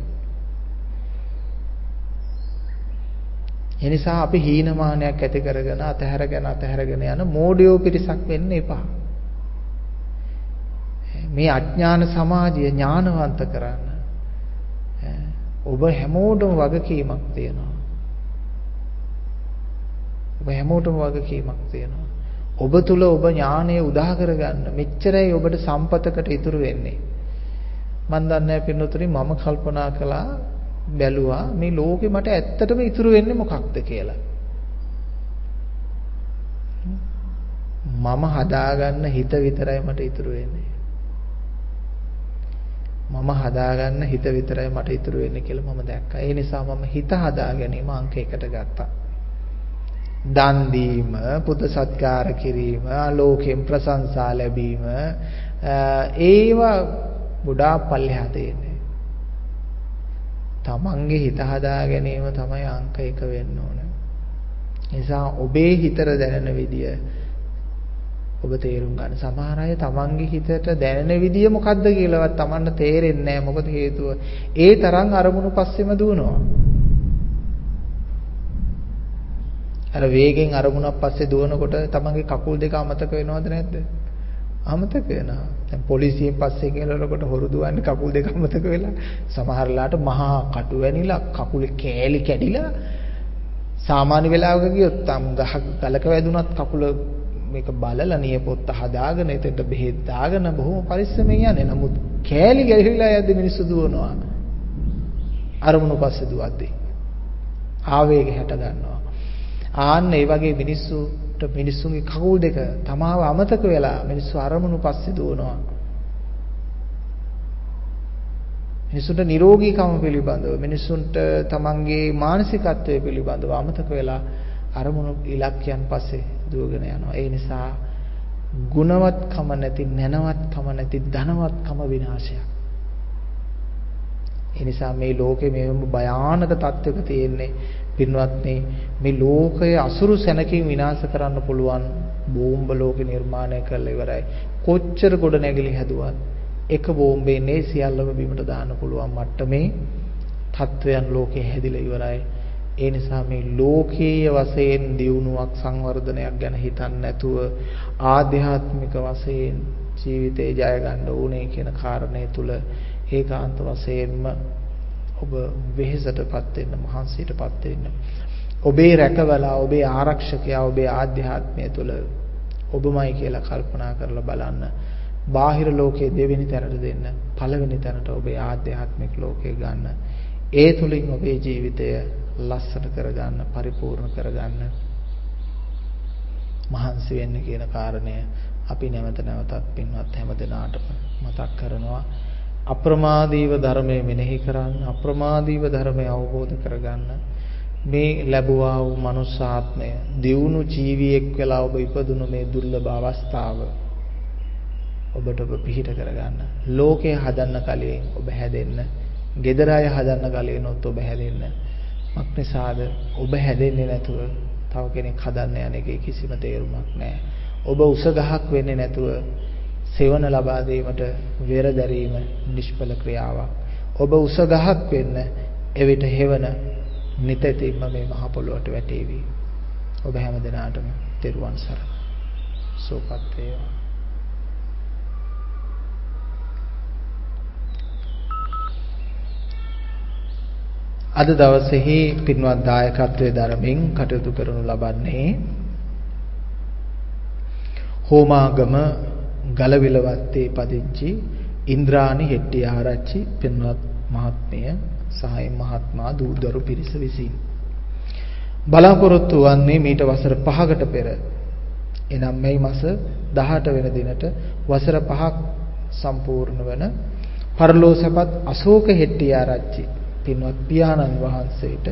එනිසා අපි හීනමානයක් ඇති කරගෙන අතහැරගෙන අතහැරගෙන යන මෝඩයෝ පිරිසක් වෙන්න එපා. මේ අඥාන සමාජය ඥානවන්ත කරන්න ඔබ හැමෝටම වගකීමක් තියෙනවා. ඔබ හැමෝටම වගකීමක් තියෙනවා. ඔබ තුල ඔබ ඥානය උදා කරගන්න. මෙච්චරයි ඔබට සම්පතකට ඉතුරු වෙන්නේ. මන් දන්නේ පින්නතුනි මම කල්පනා කළා බැලුවා මේ ලෝකෙ මට ඇත්තටම ඉතුරු වෙන්නේ මොකක්ද කියලා. මම හදාගන්න හිත විතරයි මට ඉතුරු වෙන්නේ. මම හදාගන්න හිත විතරයි මට ඉතුරු වෙන්නේ කියලා මම දැක්කා. ඒ නිසා මම හිත හදා ගැනීම අංක එකට ගත්තා. දන් දීම, පුද සත්කාර කිරීම, ලෝකෙන් ප්‍රශංසා ලැබීම ඒවා ගොඩාක් පල්ලෙහා තියෙන්නේ. තමන්ගේ හිත හදා ගැනීම තමයි අංක එක වෙන්න ඕන. නිසා ඔබේ හිතට දැනෙන විදිය ඔබ තේරුම් ගන්න. සමහර අය තමන්ගේ හිතට දැනෙන විදිය මොකද්ද කියලාවත් තමන්ට තේරෙන්නේ නැහැ. මොකද හේතුව ඒ තරම් අරමුණු පස්සෙම දුවනවා. අර වේගෙන් අරමුණක් පස්සේ දුවනකොට තමන්ගේ කකුල් දෙක අමතක වෙනවද නැද්ද? අමතක වෙනවා. දැන් පොලිසියෙන් පස්සේ ගිහලනකොට හොරු දුවන්නේ කකුල් දෙක අමතක වෙලා සමහරලාට මහා කටු වැනිලා කකුලේ කෑලි කැඩිලා සාමාන්‍ය වෙලාවක ගියොත් තම් ගහ ගලක වැදුනත් කකුල මේක බලලා නියපොත්ත හදාගෙන එතෙන්ට බෙහෙත් දාගෙන බොහොම පරිස්සමෙන් යන්නේ. නමුත් කෑලි ගැහිලා යද්දි මිනිස්සු දුවනවා. අරමුණු පස්සේ දුවද්දී ආවේගය හැට ගන්නවා. ආන්න ඒ වගේ මිනිස්සුට මිනිස්සුන්ගේ කකුල් දෙක තමාව අමතක වෙලා මිනිස්සු අරමුණු පස්සේ දුවනවා. මිනිසුන්ට නිරෝගීකම පිළිබඳව මිනිසුන්ට තමන්ගේ මානසිකත්වය පිළිබඳව අමතක වෙලා අරමුණු ඉලක්කයන් පස්සේ දුවගෙන යනවා. ඒ නිසා ගුණවත්කම නැති, නැනවත්කම නැති, ධනවත්කම විනාශයක්. ඒ නිසා මේ ලෝකේ මේ භයානක තත්ත්වයක තියෙන්නේ පින්වත්නි, මේ ලෝකය අසුරු සැනකින් විනාශ කරන්න පුළුවන් බෝම්බ ලෝකේ නිර්මාණය කරලා ඉවරයි. කොච්චර ගොඩ නැගිලි හැදුවත් එක බෝම්බෙන් මේ සියල්ලම බිමට දාන්න පුළුවන් මට්ටමේ තත්වයන් ලෝකේ හැදිලා ඉවරයි. ඒ නිසා මේ ලෝකීය වශයෙන් දියුණුවක් සංවර්ධනයක් ගැන හිතන්නේ නැතුව ආධ්‍යාත්මික වශයෙන් ජීවිතේ ජය ගන්න ඕනේ කියන කාරණේ තුල ඒකාන්ත වශයෙන්ම ඔබ වෙහෙසටපත් වෙන්න, මහන්සියටපත් වෙන්න. ඔබේ රැකවලා, ඔබේ ආරක්ෂකයා, ඔබේ ආධ්‍යාත්මය තුළ ඔබමයි කියලා කල්පනා කරලා බලන්න. බාහිර ලෝකයේ දෙවෙනි තැනට දෙන්න, පළවෙනි තැනට ඔබේ ආධ්‍යාත්මික ලෝකය ගන්න. ඒ තුලින් ඔබේ ජීවිතය ලස්සන කරගන්න, පරිපූර්ණ කරගන්න මහන්සි වෙන්න කියන කාරණය අපි නැවත නැවතත් පින්වත් හැම දිනාටම මතක් කරනවා. අප්‍රමාදීව ධර්මයේ මෙනෙහි කරන්න, අප්‍රමාදීව ධර්මය අවබෝධ කරගන්න. මේ ලැබුවා වූ මනුෂ්‍යාත්මය, දියුණු ජීවියෙක් වෙලා ඔබ ඉපදුණු මේ දුර්ලභ අවස්ථාව ඔබට ඔබ පිහිට කරගන්න. ලෝකය හදන්න කලින් ඔබ හැදෙන්න, gedara අය හදන්න කලින් ඔබ හැදෙන්න. මක්නිසාද ඔබ හැදෙන්නේ නැතුව තව කෙනෙක් හදන්න යන එකේ කිසිම තේරුමක් නැහැ. ඔබ උස ගහක් වෙන්නේ නැතුව සෙවණ ලබා දීමට වෙර දැරීම නිෂ්ඵල ක්‍රියාවක්. ඔබ උස ගහක් වෙන්න එවිට හෙවණ නිතැතිම්ම මේ මහ පොළොවට වැටේවි. ඔබ හැම දිනාටම තෙරුවන් සරණයි. සෝපත් වේවා. අද දවසේහි පින්වත් දායකත්වයේ ධර්මයෙන් කටයුතු කරනු ලබන්නේ හෝමාගම ගලවිලවත්තේ පදිංචි ඉන්ද්‍රාණි හෙට්ටිආරච්චි පින්වත් මහත්මිය සහයි මහත්මා දූදරු පිරිස විසින් බලාපොරොත්තු වන්නේ මීට වසර පහකට පෙර එනම් මේ මාස දහඅට වෙනි දිනට වසර පහක් සම්පූර්ණ වන පරලෝසපත් අශෝක හෙට්ටිආරච්චි පින්වත් පියාණන් වහන්සේට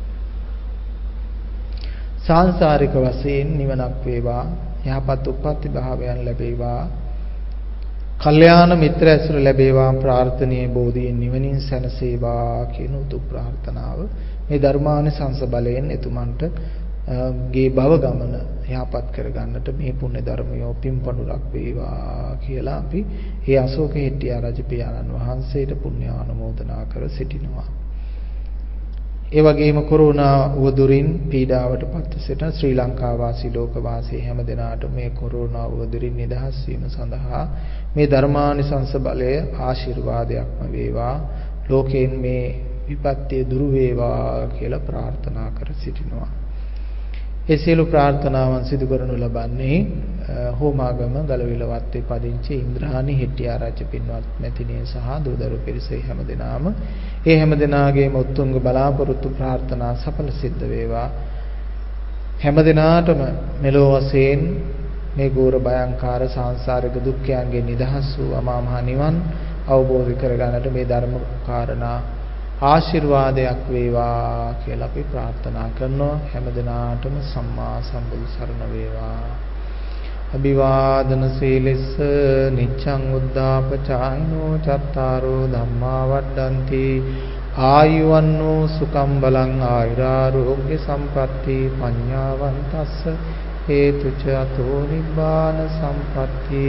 සාංශාරික වශයෙන් නිවනක් වේවා, යහපත් උප්පත්ති භාවයන් ලැබේවා, කල්යාණ මිත්‍ර ඇසුර ලැබේවා, ප්‍රාර්ථනීය බෝධියෙන් නිවනින් සැනසේවා කියන උතුම් ප්‍රාර්ථනාව මේ ධර්මානිසංස බලයෙන් එතුමන්ට ගේ භව ගමන යහපත් කරගන්නට මේ පුණ්‍ය ධර්මයෝ පින්පණුරක් වේවා කියලා අපි ඒ අශෝක හෙට්ටිආරච්චි පියාණන් වහන්සේට පුණ්‍ය ආනුමෝදනා කර සිටිනවා. ඒ වගේම කොරෝනා උවදුරින් පීඩාවට පත් සිටින ශ්‍රී ලංකා වාසී ලෝක වාසී හැම දෙනාට මේ කොරෝනා උවදුරින් නිදහස් වීම සඳහා මේ ධර්මානිසංස බලය ආශිර්වාදයක්ම වේවා. ලෝකයෙන් මේ විපත්‍ය දුරු වේවා කියලා ප්‍රාර්ථනා කර සිටිනවා. ඒ සියලු ප්‍රාර්ථනාවන් සිදු කරනු ලබන්නේ හෝමාගම ගලවිලවත්තේ පදිංචි ඉන්ද්‍රාණි හෙට්ටිආරච්චි පින්වත් මැතිණිය සහ දූදරු පිරිස හැම දෙනාම ඒ හැම දෙනාගේම උතුම්ග බලාපොරොත්තු ප්‍රාර්ථනා සඵල සිද්ධ වේවා. හැම දෙනාටම මෙලොව වශයෙන් මේ ගෝර භයංකාර සංසාරික දුක්ඛයන්ගෙන් නිදහස් වූ අමා මහ නිවන් අවබෝධ කරගන්නට මේ ධර්ම කාරණා ආශිර්වාදයක් වේවා කියලා අපි ප්‍රාර්ථනා කරනවා. හැම දිනාටම සම්මා සම්බුදු සරණ වේවා. අභිවාදන සීලෙස්ස නිච්ඡං උද්ධාපචායිනෝ චත්තාරෝ ධම්මා වඩ්ඩಂತಿ ආයුවන්නෝ සුඛං බලං ආයුරාෝග්‍ය සම්පatti පඤ්ඤාවන්තස්ස හේතුච අතෝ නිබ්බාන සම්පatti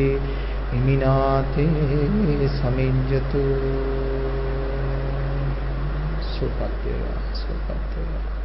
ඉමිනාතේ සමිඤ්ඤතු සුපත් වේවා සුපත් වේවා.